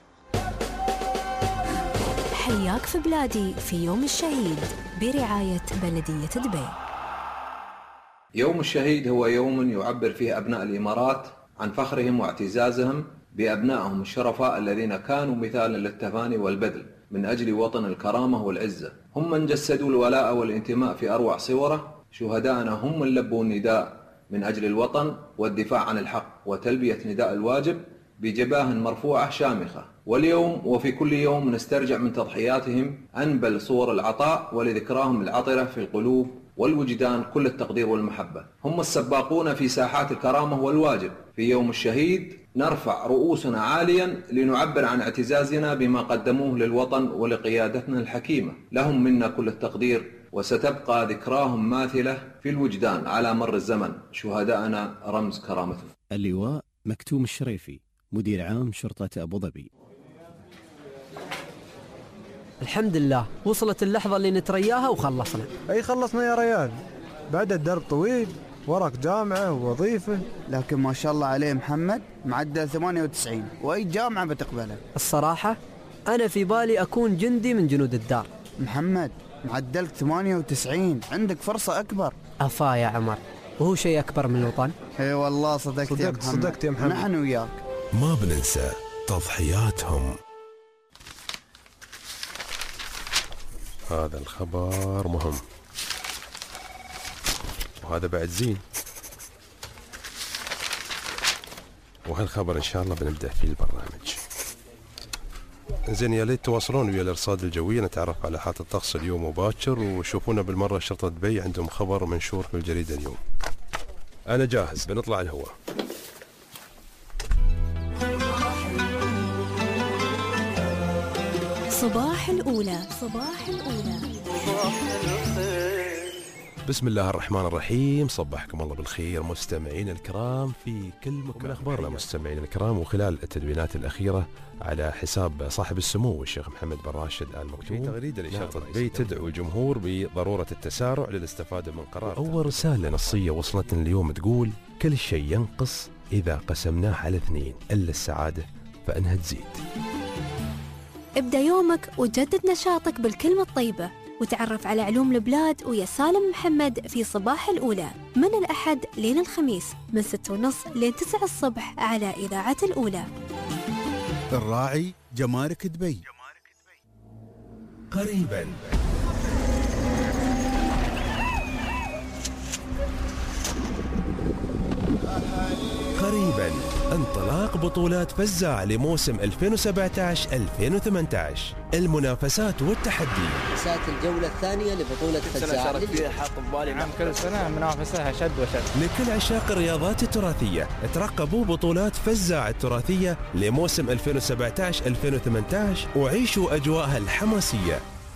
حياك في بلادي في يوم الشهيد برعاية بلدية دبي. يوم الشهيد هو يوم يعبر فيه أبناء الإمارات عن فخرهم واعتزازهم بأبنائهم الشرفاء الذين كانوا مثالا للتفاني والبذل من أجل وطن الكرامة والعزة. هم من جسدوا الولاء والانتماء في أروع صوره. شهداءنا هم من لبوا النداء من أجل الوطن والدفاع عن الحق وتلبية نداء الواجب بجباه مرفوعة شامخة. واليوم وفي كل يوم نسترجع من تضحياتهم أنبل صور العطاء ولذكراهم العطرة في القلوب والوجدان كل التقدير والمحبة. هم السباقون في ساحات الكرامة والواجب. في يوم الشهيد نرفع رؤوسنا عاليا لنعبر عن اعتزازنا بما قدموه للوطن ولقيادتنا الحكيمة. لهم منا كل التقدير، وستبقى ذكراهم ماثلة في الوجدان على مر الزمن. شهداءنا رمز كرامتهم. اللواء مكتوم الشريفي، مدير عام شرطة أبو ظبي. الحمد لله وصلت اللحظة اللي نترياها وخلصنا. أي خلصنا يا ريال، بعد الدرب طويل، وراك جامعة ووظيفة. لكن ما شاء الله عليه محمد معدل ثمانية وتسعين، وأي جامعة بتقبله. الصراحة أنا في بالي أكون جندي من جنود الدار. محمد معدلك ثمانية وتسعين، عندك فرصة أكبر. أفا يا عمر، وهو شيء أكبر من الوطن؟ اي والله صدقت, صدقت يا محمد. صدقت يا محمد. نحن وياك. ما بننسى تضحياتهم. هذا الخبر مهم، وهذا بعد زين، وهالخبر إن شاء الله بنبدأ فيه البرنامج. زين، يا ليت تواصلون ويا الأرصاد الجوية نتعرف على حالة الطقس اليوم وباكر، وشوفونا بالمرة شرطة دبي عندهم خبر منشور في الجريدة اليوم. أنا جاهز، بنطلع الهواء. صباح الأولى. صباح الأولى. بسم الله الرحمن الرحيم. صبحكم الله بالخير مستمعين الكرام في كل مكان. من أخبارنا مستمعين الكرام، وخلال التدوينات الأخيرة على حساب صاحب السمو الشيخ محمد بن راشد آل مكتوم، في تغريدة لشرطة دبي تدعو الجمهور بضرورة التسارع للاستفادة من قرار. أول رسالة نصية وصلتنا اليوم تقول: كل شيء ينقص إذا قسمناه على اثنين، إلا السعادة فإنها تزيد. ابدأ يومك وجدد نشاطك بالكلمة الطيبة، وتعرف على علوم البلاد ويا سالم محمد في صباح الأولى من الأحد لين الخميس من ستة ونص لين تسعة الصبح على إذاعة الأولى. الراعي جمارك دبي. قريبا قريبا انطلاق بطولات فزاع لموسم ألفين وسبعة عشر ألفين وثمانية عشر. المنافسات والتحدي. مسات الجولة الثانية لبطولة فزاع اللي حاط ببالي عام كل سنة منافسة شد وشد. لكل عشاق الرياضات التراثية ترقبوا بطولات فزاع التراثية لموسم ألفين وسبعة عشر ألفين وثمانية عشر وعيشوا أجواءها الحماسية.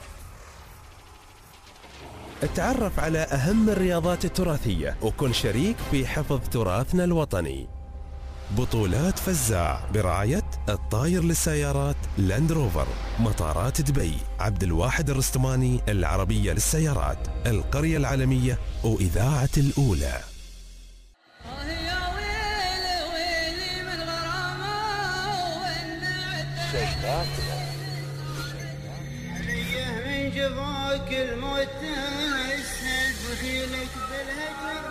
اتعرف على أهم الرياضات التراثية وكن شريك في حفظ تراثنا الوطني. بطولات فزاع برعاية الطاير للسيارات لاند روفر، مطارات دبي، عبد الواحد الرستماني العربية للسيارات، القرية العالمية وإذاعة الأولى. من جفاك الموت تسند بخيلك بالهجر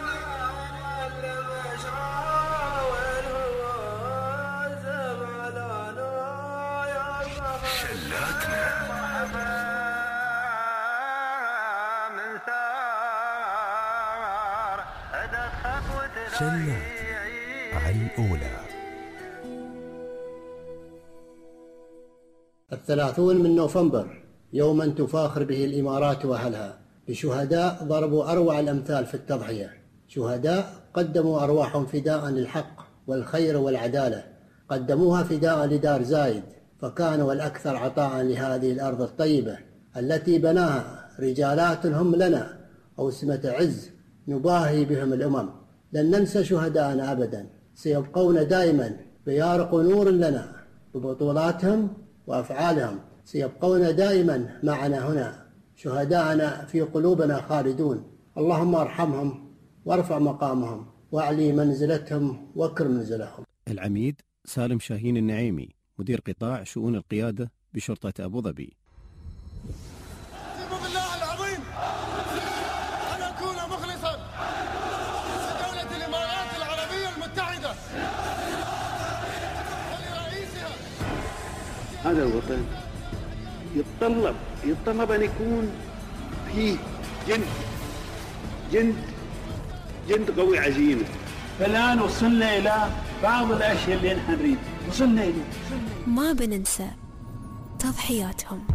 شلات على الأولى. الثلاثون من نوفمبر يوما تفاخر به الإمارات وأهلها بشهداء ضربوا أروع الأمثال في التضحية، شهداء قدموا أرواحهم فداء للحق والخير والعدالة، قدموها فداء لدار زايد، فكانوا الأكثر عطاء لهذه الأرض الطيبة التي بناها رجالات هم لنا أوسمة عز نباهي بهم الأمم. لن ننسى شهداءنا أبدا، سيبقون دائما بيارق نور لنا ببطولاتهم وأفعالهم، سيبقون دائما معنا هنا، شهداءنا في قلوبنا خالدون. اللهم ارحمهم وارفع مقامهم واعلي منزلتهم واكرم منزلهم. العميد سالم شاهين النعيمي، مدير قطاع شؤون القيادة بشرطة أبو ظبي. بالله العظيم أن أكون مخلصا لدولة الإمارات العربية المتحدة ولرئيسها. هذا الوطن يتطلب يتطلب أن يكون فيه جند جند جند قوي عزيمة. فالآن وصلنا إلى بعض الأشياء اللي نحن نريد وصلنا إليه. ما بننسى تضحياتهم.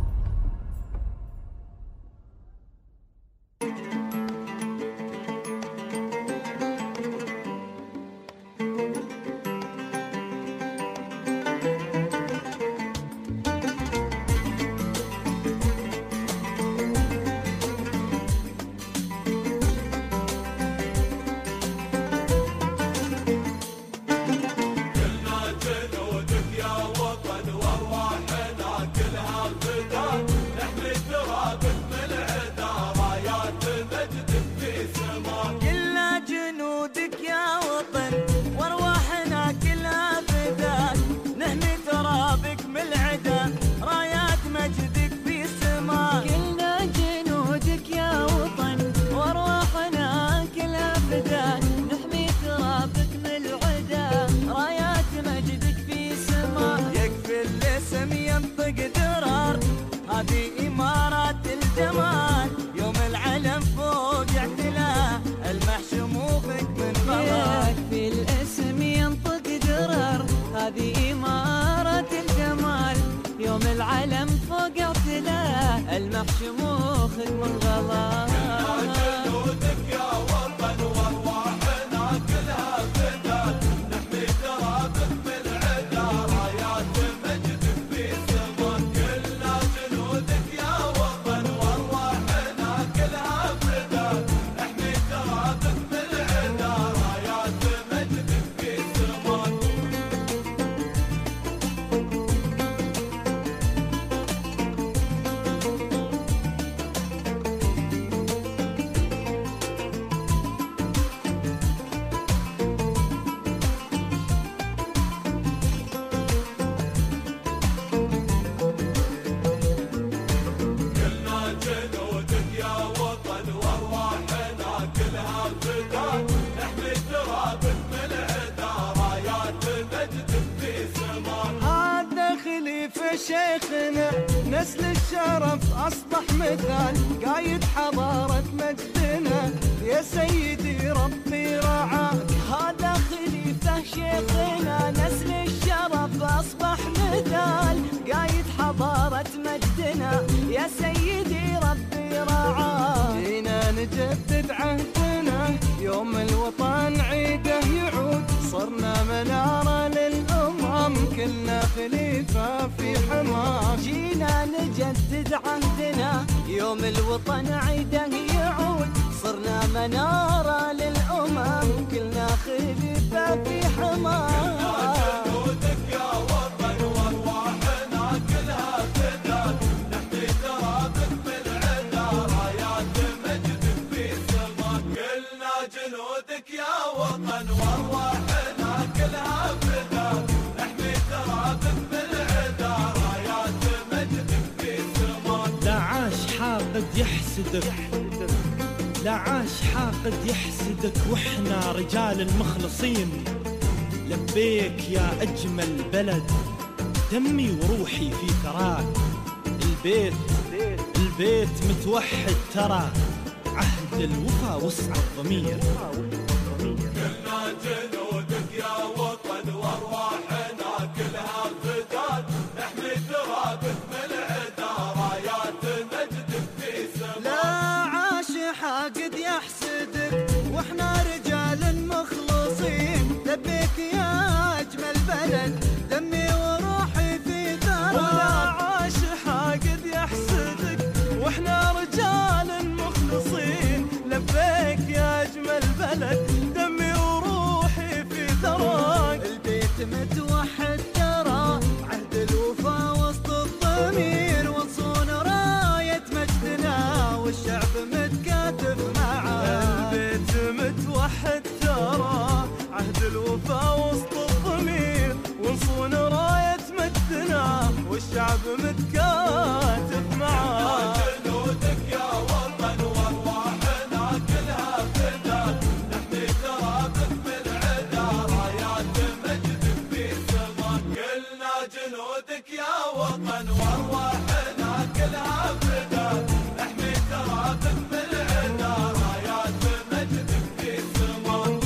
شيخنا نسل الشرف أصبح مثال قايد حضارة مجدنا يا سيدي ربي رعاك. هذا خليفة شيخنا نسل الشرف أصبح مثال قايد حضارة مجدنا يا سيدي ربي رعاك. جينا نجدد عهدنا يوم الوطن عيده يعود، صرنا منارة للأمم كلنا خليفة في حماك. جينا نجدد عهدنا يوم الوطن عيده يعود، صرنا منارة للأمم كلنا خليفة في حماك. جنودك يا وطن وارواحنا كلها فداك نحمي ترابك بالعدا رايات مجدك في سماك. لا عاش حاقد يحسدك لا عاش حاقد يحسدك واحنا رجال المخلصين لبيك يا أجمل بلد دمي وروحي في ثراك. البيت البيت متوحد ترى عهد الوفا وسع الضمير. كلنا جنودك يا وطن وارواحنا كلها فداك نحمي ترابك من العدا رايات مجدك في سماك. لا عاش حاقد يحسدك واحنا رجال مخلصين لبيك يا اجمل بلد دمي وروحي في ثراك. ولا عاش حاقد يحسدك واحنا رجال مخلصين لبيك يا اجمل بلد دمي وروحي في ثراك. البيت متوحد ترى عهد الوفا وسط الضمير ونصون راية مجدنا والشعب متكاتف معاه. البيت متوحد ترى عهد الوفا وسط الضمير ونصون راية مجدنا والشعب متكاتف معاه. جنودك يا وطن وارواحنا كلها فداك نحمي ترابك بالعدا رايات مجدك في سماك. كلنا جنودك يا وطن وارواحنا كلها فداك نحمي ترابك بالعدا رايات مجدك في سماك.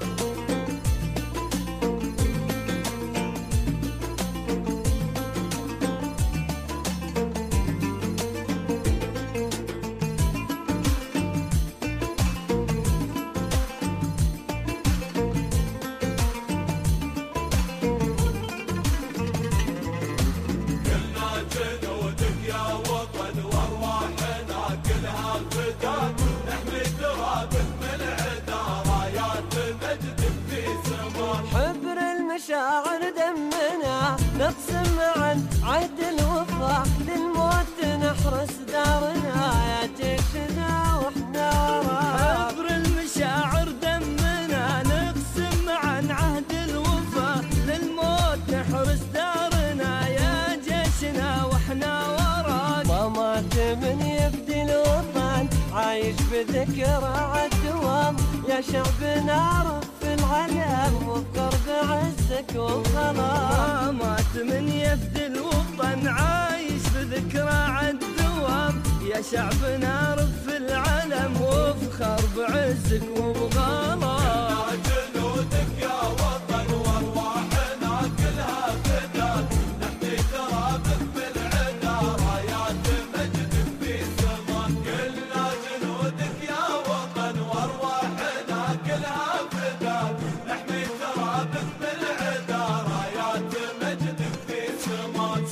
كلنا جنودك يا وطن وارواحنا كلها فداك نحمي ترابك من العدا رايات مجدك في سماك. حبر المشاعر دمنا نقسم عن عهد الوفا للموت نحرس دارنا يا جيشنا واحنا وراك. حبر المشاعر دمنا نقسم عن عهد الوفا للموت نحرس دارنا يا جيشنا واحنا وراك. ما مات من يفدي الوطن عايش بذكرى عالدوام يا شعبنا رف العلم وفكر بعزك وخلاص. ما مات من يفدي الوطن عايش بذكرى عالدوام يا شعبنا رف العلم وفخر بعزك وبغلاك. جنودك يا وطن وارواحنا كلها فداك نحمي ترابك بالعدا رايات مجدك في سماك. كلنا جنودك يا وطن وارواحنا كلها فداك نحمي ترابك بالعدا رايات مجدك في سماك.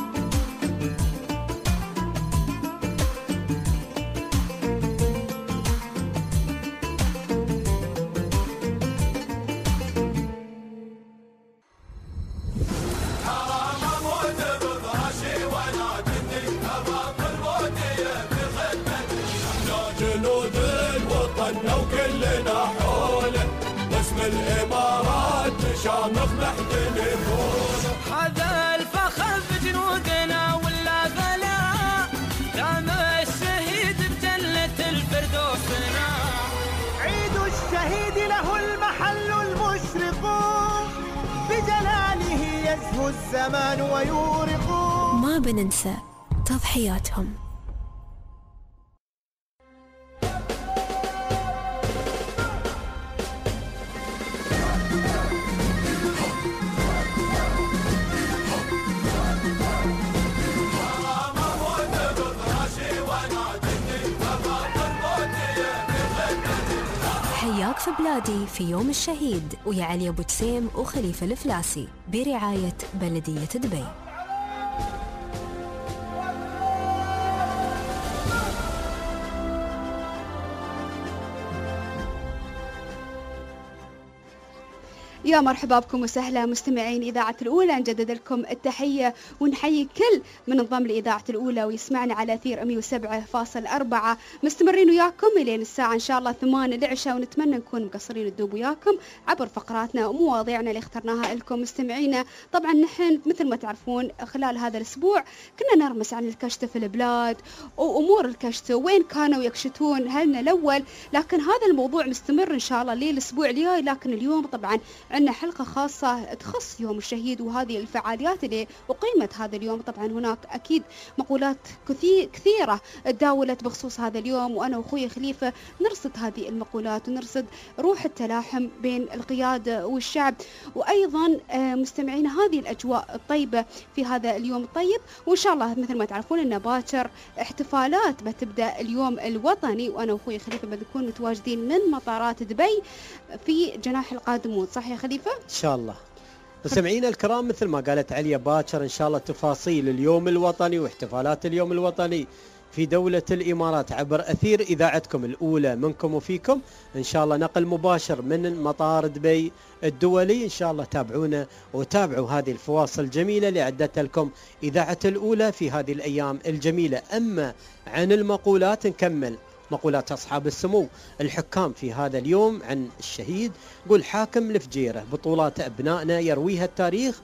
حرام اموت بفراشي وانا كني اباق الموتية بخدمتك. احنا جنود الوطن وكلنا حوله باسم الامارات تشامخ محتلفون. هذا الفخر بجنودنا ولا بلاء دام الشهيد بجنة الفردوسنا. عيد الشهيد له المحل المشرق بجلاله يزهو الزمان ويورق. ما بننسى تضحياتهم. حرام اموت بفراشي وانا كني اباق الموتية بخدمتك. حياك في بلادي في يوم الشهيد ويا علي أبو جسيم وخليفة الفلاسي برعاية بلدية دبي. يا مرحبا بكم وسهلا مستمعين إذاعة الأولى، نجدد لكم التحية ونحيي كل من انضم لإذاعة الأولى ويسمعنا على أثير مئة وسبعة فاصلة أربعة. مستمرين وياكم إلين الساعة إن شاء الله ثمانية العشاء، ونتمنى نكون مقصرين الدوب وياكم عبر فقراتنا ومواضيعنا اللي اخترناها لكم مستمعينا. طبعا نحن مثل ما تعرفون خلال هذا الأسبوع كنا نرمس عن الكشت في البلاد وأمور الكشت وين كانوا يكشتون هلنا الأول، لكن هذا الموضوع مستمر إن شاء الله للأسبوع الجاي. لكن اليوم طبعا عندنا حلقة خاصة تخص يوم الشهيد وهذه الفعاليات اللي أقيمت هذا اليوم. طبعا هناك أكيد مقولات كثير كثيرة تداولت بخصوص هذا اليوم، وأنا وأخوي خليفة نرصد هذه المقولات ونرصد روح التلاحم بين القيادة والشعب، وأيضا مستمعين هذه الأجواء الطيبة في هذا اليوم الطيب. وإن شاء الله مثل ما تعرفون إن باكر احتفالات بتبدأ اليوم الوطني، وأنا وأخوي خليفة بنكون متواجدين من مطارات دبي في جناح القادمون. صح يا خليفة؟ إن شاء الله. مستمعينا الكرام، مثل ما قالت عليا باكر إن شاء الله تفاصيل اليوم الوطني واحتفالات اليوم الوطني في دولة الإمارات عبر أثير إذاعتكم الأولى منكم وفيكم. إن شاء الله نقل مباشر من مطار دبي الدولي. إن شاء الله تابعونا وتابعوا هذه الفواصل الجميلة اللي عدتها لكم إذاعة الأولى في هذه الأيام الجميلة. أما عن المقولات نكمل مقولات أصحاب السمو الحكام في هذا اليوم عن الشهيد. قول حاكم الفجيرة بطولات أبنائنا يرويها التاريخ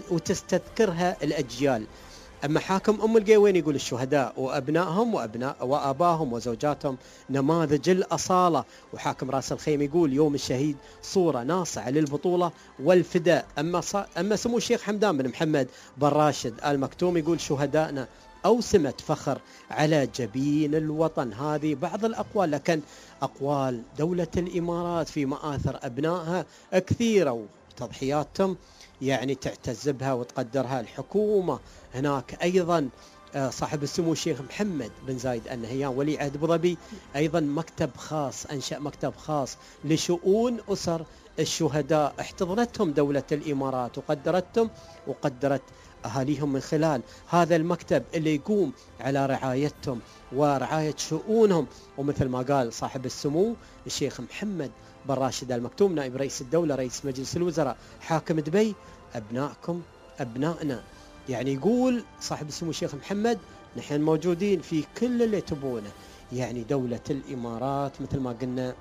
وتستذكرها الأجيال. أما حاكم أم القيوين يقول الشهداء وأبنائهم وأبناء وآبائهم وزوجاتهم نماذج الأصالة. وحاكم راس الخيم يقول يوم الشهيد صورة ناصعة للبطولة والفداء. أما ص... أما سمو الشيخ حمدان بن محمد بن راشد آل مكتوم يقول شهدائنا أوسمة فخر على جبين الوطن. هذه بعض الأقوال، لكن أقوال دولة الإمارات في مآثر أبنائها كثيرة وتضحياتهم يعني تعتز بها وتقدرها الحكومة. هناك أيضا صاحب السمو الشيخ محمد بن زايد آل نهيان ولي عهد أبو ظبي أيضا مكتب خاص، أنشأ مكتب خاص لشؤون أسر الشهداء. احتضنتهم دولة الإمارات وقدرتهم وقدرت أهاليهم من خلال هذا المكتب اللي يقوم على رعايتهم ورعاية شؤونهم. ومثل ما قال صاحب السمو الشيخ محمد بن راشد آل مكتوم نائب رئيس الدولة رئيس مجلس الوزراء حاكم دبي أبنائكم أبنائنا. يعني يقول صاحب السمو الشيخ محمد نحن موجودين في كل اللي تبونه. يعني دولة الإمارات مثل ما قلنا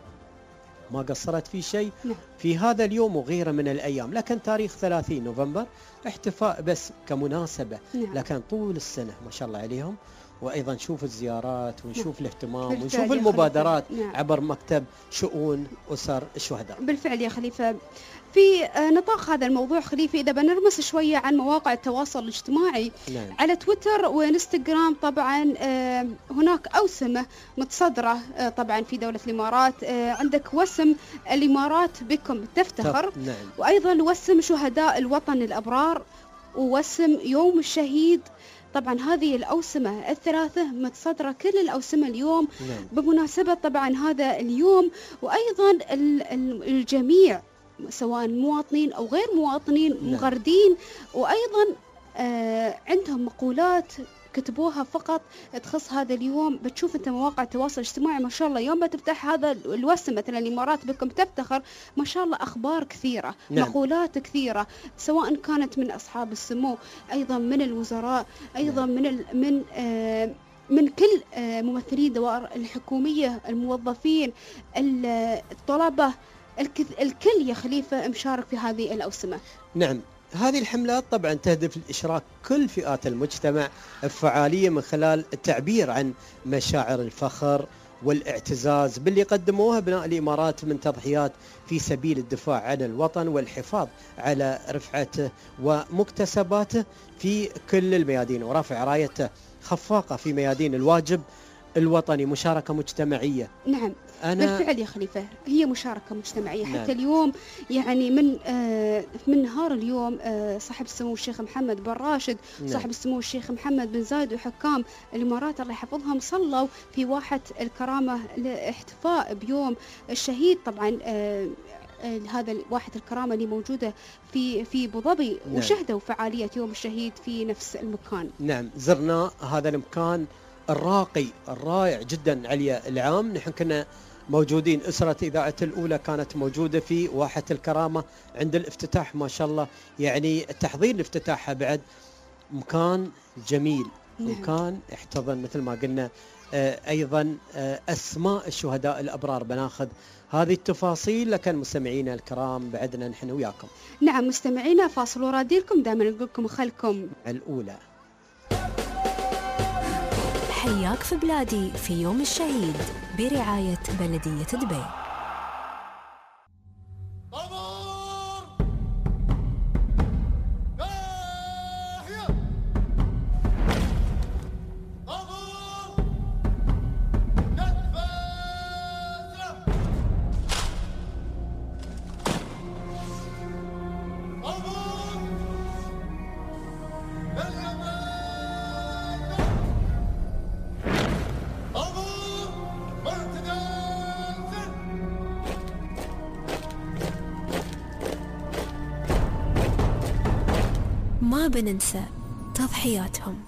ما قصرت في شيء في هذا اليوم وغيره من الأيام. لكن تاريخ ثلاثين نوفمبر احتفاء بس كمناسبة، لكن طول السنة ما شاء الله عليهم. وأيضا نشوف الزيارات ونشوف الاهتمام ونشوف المبادرات عبر مكتب شؤون أسر الشهداء. بالفعل يا خليفة. في نطاق هذا الموضوع خليفة إذا بنرمس شوية عن مواقع التواصل الاجتماعي نعم. على تويتر وإنستغرام طبعا هناك أوسمة متصدرة طبعا في دولة الإمارات. عندك وسم الإمارات بكم تفتخر نعم. وأيضا وسم شهداء الوطن الأبرار ووسم يوم الشهيد. طبعا هذه الأوسمة الثلاثة متصدرة كل الأوسمة اليوم نعم. بمناسبة طبعا هذا اليوم. وأيضا الجميع سواء مواطنين أو غير مواطنين نعم. مغردين وأيضا آه عندهم مقولات كتبوها فقط تخص هذا اليوم. بتشوف انت مواقع التواصل الاجتماعي ما شاء الله يوم بتفتح هذا الوسم مثلا الامارات بكم تفتخر ما شاء الله اخبار كثيره نعم. مقولات كثيره سواء كانت من اصحاب السمو ايضا من الوزراء ايضا نعم. من ال من آه من كل آه ممثلي الدوائر الحكوميه الموظفين الطلبه الكل يا خليفه مشارك في هذه الاوسمه. نعم. هذه الحملات طبعا تهدف لإشراك كل فئات المجتمع بفعالية من خلال التعبير عن مشاعر الفخر والاعتزاز باللي قدموها أبناء الإمارات من تضحيات في سبيل الدفاع عن الوطن والحفاظ على رفعته ومكتسباته في كل الميادين ورفع رايته خفاقة في ميادين الواجب الوطني. مشاركة مجتمعية. نعم أنا بالفعل يا خليفة هي مشاركة مجتمعية. نعم. حتى اليوم يعني من آه من نهار اليوم آه صاحب السمو الشيخ محمد بن راشد نعم. صاحب السمو الشيخ محمد بن زايد وحكام الإمارات الله يحفظهم صلوا في واحة الكرامة لاحتفاء بيوم الشهيد. طبعا آه هذا واحة الكرامة اللي موجودة في في أبو ظبي نعم. وشهدوا فعالية يوم الشهيد في نفس المكان. نعم زرنا هذا المكان الراقي الرائع جدا عليا العام. نحن كنا موجودين. أسرة إذاعة الأولى كانت موجودة في واحة الكرامة عند الافتتاح ما شاء الله، يعني التحضير لافتتاحها بعد مكان جميل. نعم. مكان احتضن مثل ما قلنا آه أيضا آه أسماء الشهداء الأبرار. بناخذ هذه التفاصيل لكن مستمعينا الكرام بعدنا نحن وياكم. نعم مستمعينا، فاصل وراديلكم دائما نقول لكم خلكم الأولى. حياك في بلادي في يوم الشهيد برعاية بلدية دبي. ما بننسى تضحياتهم.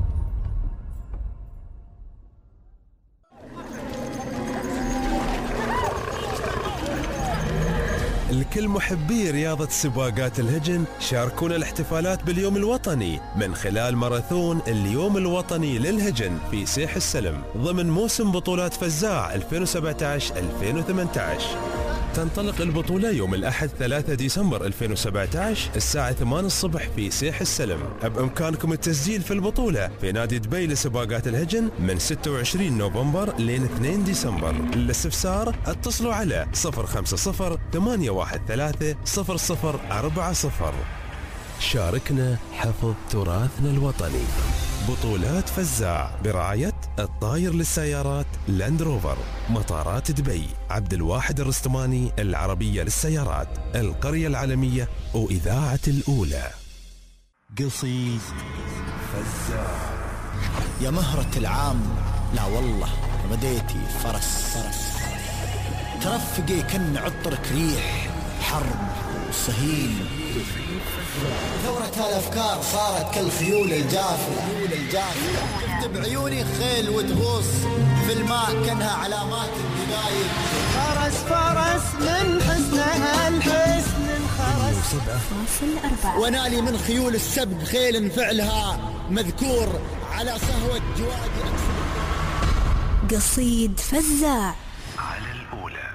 الكل محبي رياضة سباقات الهجن شاركونا الاحتفالات باليوم الوطني من خلال ماراثون اليوم الوطني للهجن في سيح السلم ضمن موسم بطولات فزاع ألفين وسبعة عشر ألفين وثمانية عشر. تنطلق البطولة يوم الأحد ثلاثة ديسمبر ألفين وسبعة عشر الساعة ثمانية الصبح في سيح السلم. بإمكانكم التسجيل في البطولة في نادي دبي لسباقات الهجن من ستة وعشرين نوفمبر لين اثنين ديسمبر. للاستفسار اتصلوا على صفر خمسة صفر ثمانية واحد ثلاثة صفر صفر أربعة صفر. شاركنا حفظ تراثنا الوطني. بطولات فزاع برعاية الطاير للسيارات لاند روفر، مطارات دبي، عبد الواحد الرستماني العربية للسيارات، القرية العالمية وإذاعة الأولى. قصيد فزاع يا مهرة العام، لا والله غديتي فرس ترفقي كن عطرك ريح حرب وصهيل. ثورة الأفكار صارت كالخيول الجافية، شفت بعيوني خيل وتغوص في الماء كأنها علامات الدقايق. فرس فرس من حسنها الحسن انخرس. ونالي من خيول السبق خيل فعلها مذكور على صهوة جوادي أكسر. قصيد فزاع على الأولى.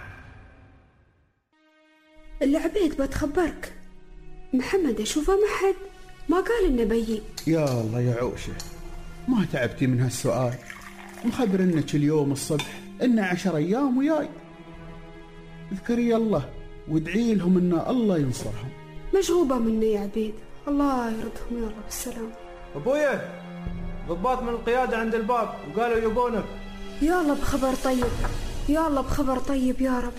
العبيد بتخبرك محمد اشوفه ما حد ما قال انه بيي. يا الله يا عوشه، ما تعبتي من هالسؤال؟ مخبرنك اليوم الصبح إن عشر أيام وياي. اذكري الله وادعي لهم إن الله ينصرهم. مشغوبة مني يا عبيد، الله يردهم يا رب بالسلام. أبويا ضباط من القيادة عند الباب وقالوا يبونك. يا الله بخبر طيب، يا الله بخبر طيب يا رب.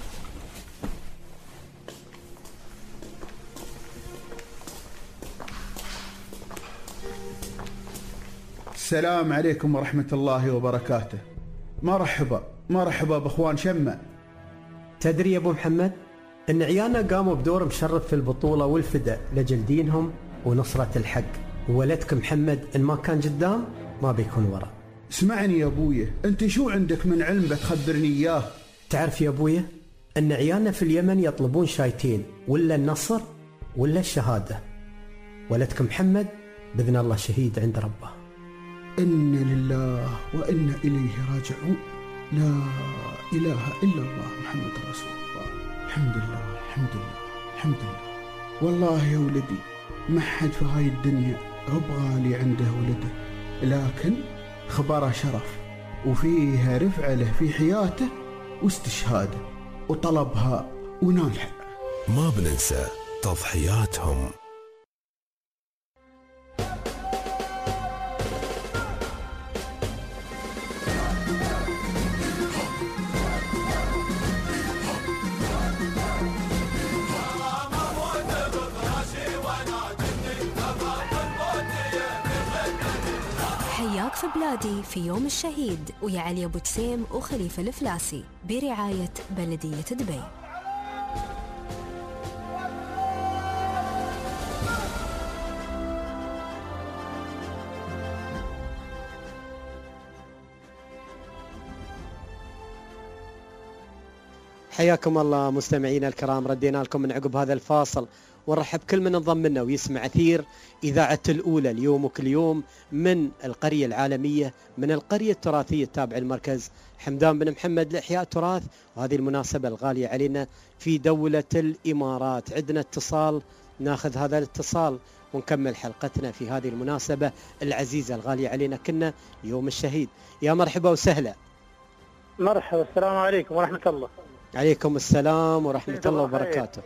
السلام عليكم ورحمة الله وبركاته. مرحبا مرحبا بأخوان شمة. تدري يا أبو محمد أن عيالنا قاموا بدور مشرف في البطولة والفداء لأجل دينهم ونصرة الحق، وولدك محمد إن ما كان قدام ما بيكون ورا. اسمعني يا أبويا، أنت شو عندك من علم بتخبرني إياه؟ تعرف يا أبويا أن عيالنا في اليمن يطلبون شايتين، ولا النصر ولا الشهادة. ولدك محمد بإذن الله شهيد عند ربه. إنا لله وإنا إليه راجعون. لا إله إلا الله محمد رسول الله. الحمد لله الحمد لله الحمد لله. والله يا ولدي ما حد في هاي الدنيا غالي عنده ولده، لكن خبره شرف وفيها رفعة له في حياته واستشهاده وطلبها ونالها. ما بننسى تضحياتهم. حياك في بلادي في يوم الشهيد ويا علي أبو جسيم وخليفة الفلاسي برعاية بلدية دبي. حياكم الله مستمعينا الكرام، ردينا لكم من عقب هذا الفاصل ونرحب كل من انضم لنا ويسمع أثير إذاعة الأولى اليوم وكل يوم من القرية العالمية، من القرية التراثية التابعة للمركز حمدان بن محمد لإحياء التراث، وهذه المناسبة الغالية علينا في دولة الإمارات. عندنا اتصال، ناخذ هذا الاتصال ونكمل حلقتنا في هذه المناسبة العزيزة الغالية علينا كنا يوم الشهيد. يا مرحبا وسهلا. مرحبا، السلام عليكم ورحمة الله. عليكم السلام ورحمة الله وبركاته.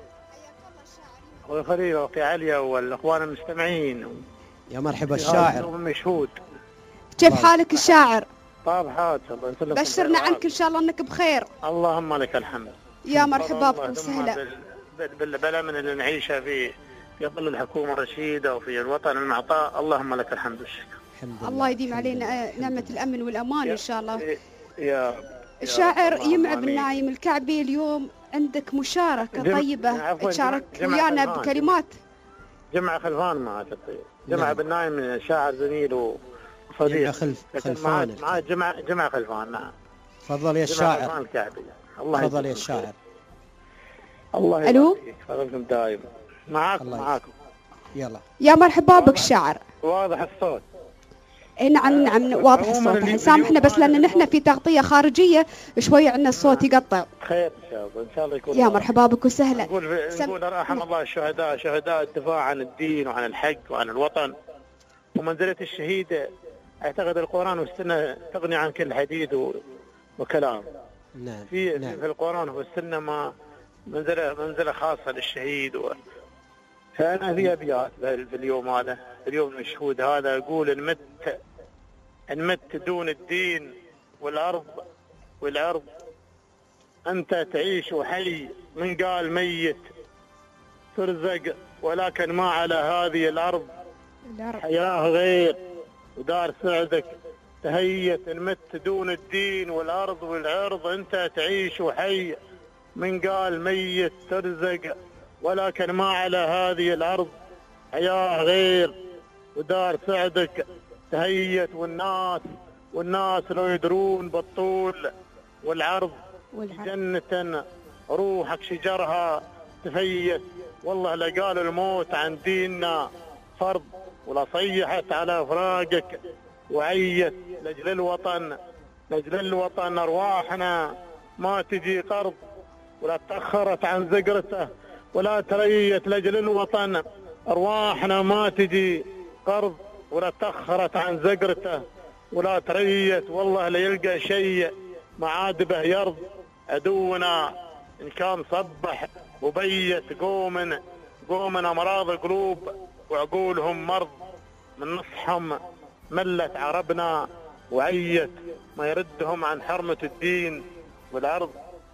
أخوي خليل وأخي عليا والأخوان المستمعين. يا مرحبا الشاعر. مشهود. كيف حالك الشاعر؟ طاب حالك الله يسلمك. بشرنا عنك إن شاء الله أنك بخير. اللهم لك الحمد. يا مرحبا بكم وسهلا. بالبلد من اللي نعيشها في في ظل الحكومة الرشيدة وفي الوطن المعطاء، اللهم لك الحمد والشكر. الله يديم علينا نعمة الأمن والأمان إن شاء الله. يا الشاعر يمع بن نايم الكعبي، اليوم عندك مشاركة جم... طيبة تشارك ويانا بكلمات. جمع خلفان معك جمع نعم. بن نايم شاعر زميل وصديق. جمع خلف... خلفان معاه جمع جمع خلفان. نعم تفضل يا الشاعر. الله تفضل يا الشاعر. الله يبارك فيكم دائما. معاكم معاكم. يلا يا مرحبا بك الشاعر. واضح الصوت. اي نعم نعم واضح الصوت. سامحنا بس لان نحن في تغطيه خارجيه شوي عندنا الصوت يقطع. خير ان شاء الله، ان شاء الله يكون. يا مرحبا بك وسهلا. نقول نقول رحم الله الشهداء، شهداء الدفاع عن الدين وعن الحق وعن الوطن. ومنزله الشهيد اعتقد القران والسنه تغني عن كل حديث و... وكلام. نعم. في نعم. في القران والسنه ما منزله منزله خاصه للشهيد. و... فانا في ابيات في اليوم هذا، في اليوم المشهود هذا، اقول ان مت ان مت دون الدين والارض والعرض انت تعيش وحي، من قال ميت ترزق، ولكن ما على هذه الارض حياه غير ودار سعدك تهيت. ان مت دون الدين والارض والعرض انت تعيش وحي، من قال ميت ترزق، ولكن ما على هذه الأرض حياة غير ودار سعدك تهيت. والناس والناس لو يدرون بالطول والعرض جنة روحك شجرها تفيت. والله لقال الموت عن ديننا فرض، ولا صيحت على فراقك وعيت. لأجل الوطن لأجل الوطن أرواحنا ما تجي قرض، ولا تأخرت عن زقرته ولا تريت. لأجل الوطن أرواحنا ما تجي قرض، ولا تأخرت عن زقرته ولا تريت. والله لا يلقى شيء معادبه يرض، عدونا إن كان صبح وبيت. قوم قوم أمراض قلوب وعقولهم مرض، من نصحهم ملت عربنا وعيت. ما يردهم عن حرمة الدين والأرض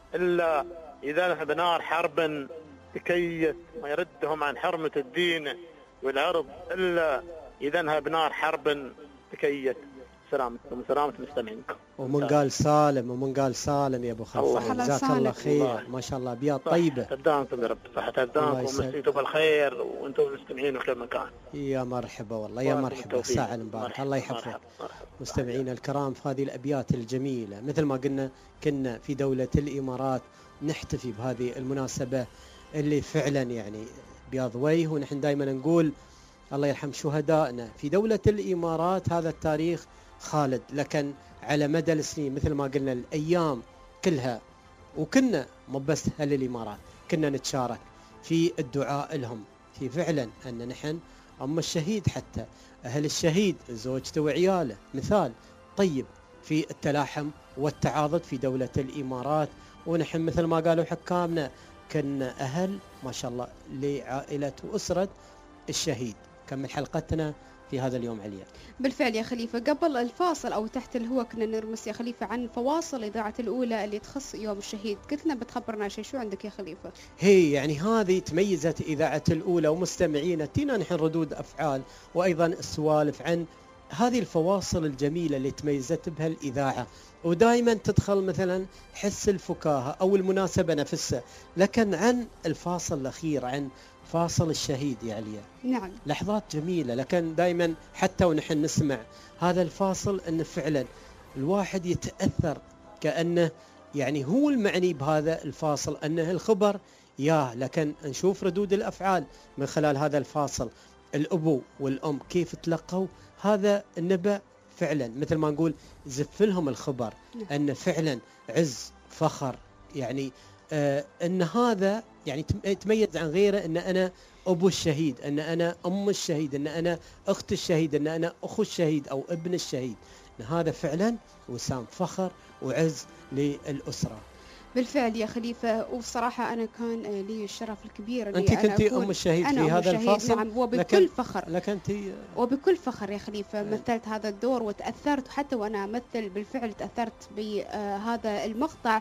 إلا إذا بنار حرب تكيت. ما يردهم عن حرمة الدين والعرض إلا إذا انها بنار حرب تكيت. سلامتكم وسلامة مستمعينكم. ومن قال سالم ومن قال سالم يا ابو خلفان، جزاك الله خير. ما شاء الله ابيات طيبه. تبدانكم يا رب، صحة تبدانكم ومسيتوا بالخير وانتم مستمعين في كل مكان. يا مرحبا والله يا مرحبا، ساعة المبارك. الله يحفظك. مستمعينا الكرام في هذه الابيات الجميله، مثل ما قلنا كنا في دولة الامارات نحتفي بهذه المناسبة اللي فعلا يعني بياض وجه، ونحن دائما نقول الله يرحم شهدائنا في دولة الإمارات. هذا التاريخ خالد، لكن على مدى السنين مثل ما قلنا الأيام كلها، وكنا مو بس أهل الإمارات كنا نتشارك في الدعاء لهم، في فعلا أن نحن أم الشهيد حتى أهل الشهيد زوجته وعياله مثال طيب في التلاحم والتعاضد في دولة الإمارات. ونحن مثل ما قالوا حكامنا كنا أهل ما شاء الله لعائلة وأسرة الشهيد. كمل حلقتنا في هذا اليوم عليا. بالفعل يا خليفة، قبل الفاصل أو تحت الهواء كنا نرمس يا خليفة عن فواصل إذاعة الأولى اللي تخص يوم الشهيد. قلت لنا بتخبرنا شيء، شو عندك يا خليفة؟ هي يعني هذه تميزت إذاعة الأولى ومستمعينا، تينا نحن ردود أفعال وأيضا السوالف عن هذه الفواصل الجميلة اللي تميزت بها الإذاعة، ودائما تدخل مثلا حس الفكاهة أو المناسبة نفسها، لكن عن الفاصل الأخير عن فاصل الشهيد يا عليا. نعم. لحظات جميلة، لكن دائما حتى ونحن نسمع هذا الفاصل أن فعلا الواحد يتأثر كأنه يعني هو المعني بهذا الفاصل أنه الخبر ياه، لكن نشوف ردود الأفعال من خلال هذا الفاصل. الأبو والأم كيف تلقوا هذا النبأ، فعلا مثل ما نقول زف لهم الخبر أن فعلا عز فخر، يعني آه أن هذا يعني تميز عن غيره، أن أنا أبو الشهيد، أن أنا أم الشهيد، أن أنا أخت الشهيد، أن أنا أخو الشهيد أو ابن الشهيد. أن هذا فعلا وسام فخر وعز للأسرة. بالفعل يا خليفة، وصراحة أنا كان لي الشرف الكبير أنت كنتي أم الشهيد في هذا الفصل. نعم، وبكل فخر. لك أنت وبكل فخر يا خليفة مثلت هذا الدور وتأثرت، حتى وأنا أمثل بالفعل تأثرت بهذا المقطع،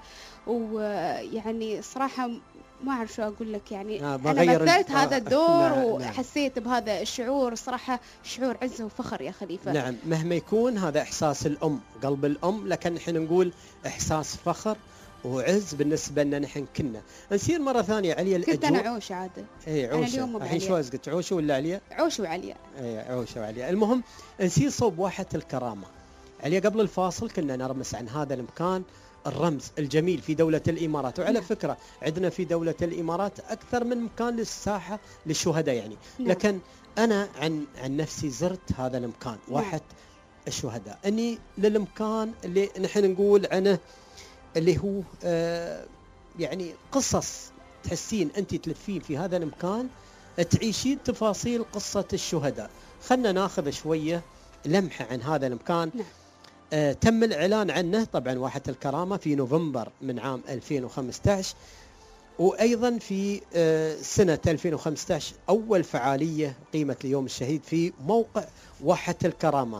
ويعني صراحة ما أعرف شو أقول لك، يعني آه أنا مثلت آه هذا الدور نعم وحسيت نعم. بهذا الشعور، صراحة شعور عزة وفخر يا خليفة. نعم، مهما يكون هذا إحساس الأم، قلب الأم، لكن نحن نقول إحساس فخر وعز بالنسبة لنا. نحن كنا نسير مرة ثانية عليا الأجواء. كنت أنا عوشة عادة. إيه عوشة. الحين شو قلت، عوشة ولا عليا؟ عوشة وعليا. إيه عوشة وعليا. المهم نسير صوب واحة الكرامة. عليا قبل الفاصل كنا نرمس عن هذا المكان الرمز الجميل في دولة الإمارات، وعلى نعم. فكرة عندنا في دولة الإمارات أكثر من مكان للساحة للشهداء يعني. نعم. لكن أنا عن عن نفسي زرت هذا المكان واحة نعم. الشهداء، أني للمكان اللي نحن نقول عنه اللي هو آه يعني قصص تحسين أنت تلفين في هذا المكان تعيشين تفاصيل قصة الشهداء. خلنا ناخذ شوية لمحة عن هذا المكان. نعم. آه تم الإعلان عنه طبعا واحة الكرامة في نوفمبر من عام ألفين وخمسة عشر، وأيضا في آه سنة ألفين وخمسة عشر أول فعالية قيمت ليوم الشهيد في موقع واحة الكرامة،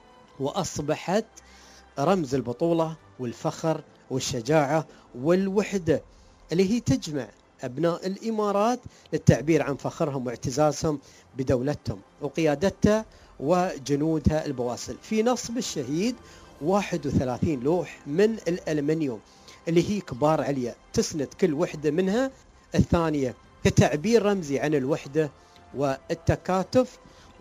وأصبحت رمز البطولة والفخر والشجاعة والوحدة اللي هي تجمع أبناء الإمارات للتعبير عن فخرهم واعتزازهم بدولتهم وقيادتها وجنودها البواسل. في نصب الشهيد واحد وثلاثين لوح من الألمنيوم اللي هي كبار عليا، تسند كل وحدة منها الثانية كتعبير رمزي عن الوحدة والتكاتف،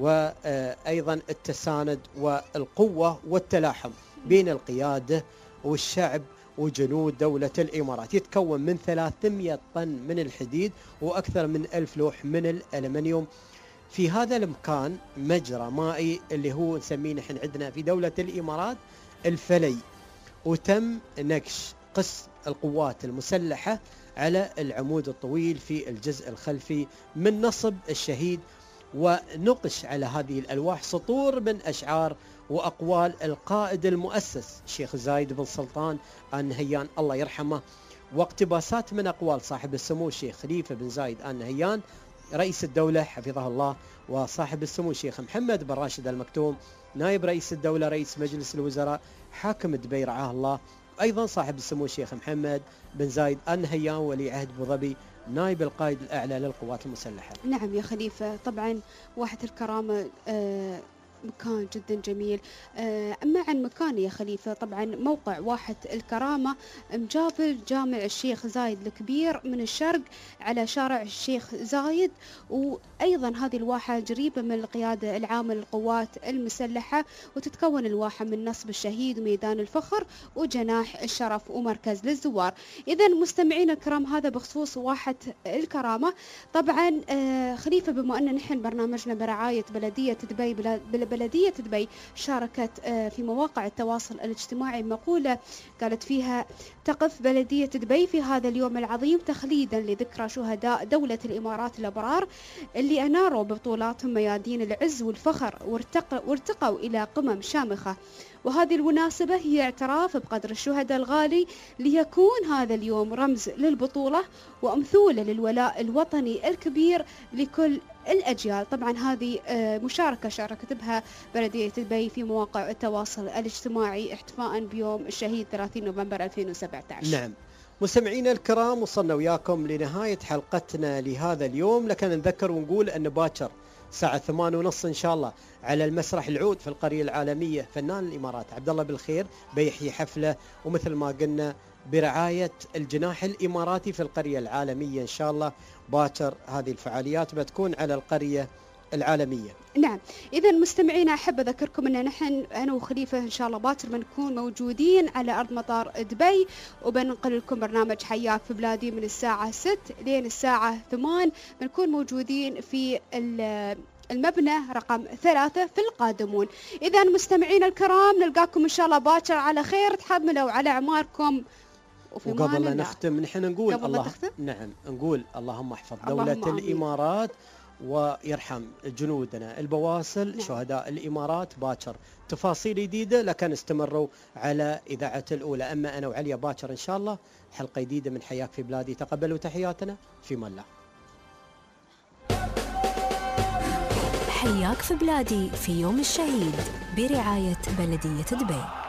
وأيضا التساند والقوة والتلاحم بين القيادة والشعب وجنود دولة الإمارات. يتكون من ثلاثمئة طن من الحديد وأكثر من ألف لوح من الألمنيوم. في هذا المكان مجرى مائي اللي هو نسميه نحن عندنا في دولة الإمارات الفلي، وتم نكش قس القوات المسلحة على العمود الطويل في الجزء الخلفي من نصب الشهيد، ونقش على هذه الألواح سطور من أشعار وأقوال القائد المؤسس الشيخ زايد بن سلطان آل نهيان الله يرحمه، واقتباسات من أقوال صاحب السمو الشيخ خليفة بن زايد آل نهيان رئيس الدولة حفظه الله، وصاحب السمو الشيخ محمد بن راشد المكتوم نائب رئيس الدولة رئيس مجلس الوزراء حاكم دبي رعاه الله، أيضا صاحب السمو الشيخ محمد بن زايد آل نهيان ولي عهد أبو ظبي نائب القائد الأعلى للقوات المسلحة. نعم يا خليفة، طبعا واحة الكرامة آه مكان جدا جميل. أما عن مكان يا خليفة، طبعا موقع واحة الكرامة مجابل جامع الشيخ زايد الكبير من الشرق على شارع الشيخ زايد، وأيضا هذه الواحة قريبة من القيادة العامة للقوات المسلحة، وتتكون الواحة من نصب الشهيد وميدان الفخر وجناح الشرف ومركز للزوار. إذا مستمعينا الكرام هذا بخصوص واحة الكرامة. طبعا خليفة بما أن نحن برنامجنا برعاية بلدية دبي بلد بلدية دبي شاركت في مواقع التواصل الاجتماعي مقولة قالت فيها: تقف بلدية دبي في هذا اليوم العظيم تخليدا لذكرى شهداء دولة الإمارات الأبرار اللي أناروا ببطولاتهم ميادين العز والفخر وارتقوا, وارتقوا إلى قمم شامخة. وهذه المناسبة هي اعتراف بقدر الشهداء الغالي ليكون هذا اليوم رمز للبطولة وأمثولة للولاء الوطني الكبير لكل الأجيال. طبعا هذه مشاركة شاركت بها بلدية دبي في مواقع التواصل الاجتماعي احتفاء بيوم الشهيد ثلاثين نوفمبر ألفين وسبعة عشر. نعم مستمعينا الكرام، وصلنا وياكم لنهاية حلقتنا لهذا اليوم، لكن نذكر ونقول أن باكر الساعة ثمانية ونص إن شاء الله على المسرح العود في القرية العالمية فنان الإمارات عبد الله بالخير بيحيي حفلة، ومثل ما قلنا برعاية الجناح الإماراتي في القرية العالمية إن شاء الله باكر. هذه الفعاليات بتكون على القرية العالمية. نعم، إذا مستمعينا أحب أذكركم أن نحن أنا وخليفة إن شاء الله باكر بنكون موجودين على أرض مطار دبي، وبننقل لكم برنامج حياك في بلادي من الساعة ستة لين الساعة ثمانية. بنكون موجودين في المبنى رقم ثلاثة في القادمون. إذا مستمعينا الكرام نلقاكم إن شاء الله باكر على خير، تحملوا على أعماركم. وقبل لا نختم نحن نقول الله نعم نقول اللهم احفظ دولة اللهم الإمارات ويرحم جنودنا البواسل. نعم. شهداء الإمارات باكر تفاصيل جديدة، لكن استمروا على إذاعة الأولى. أما أنا وعليا باكر إن شاء الله حلقة جديدة من حياك في بلادي. تقبلوا تحياتنا في الله. حياك في بلادي في يوم الشهيد برعاية بلدية دبي.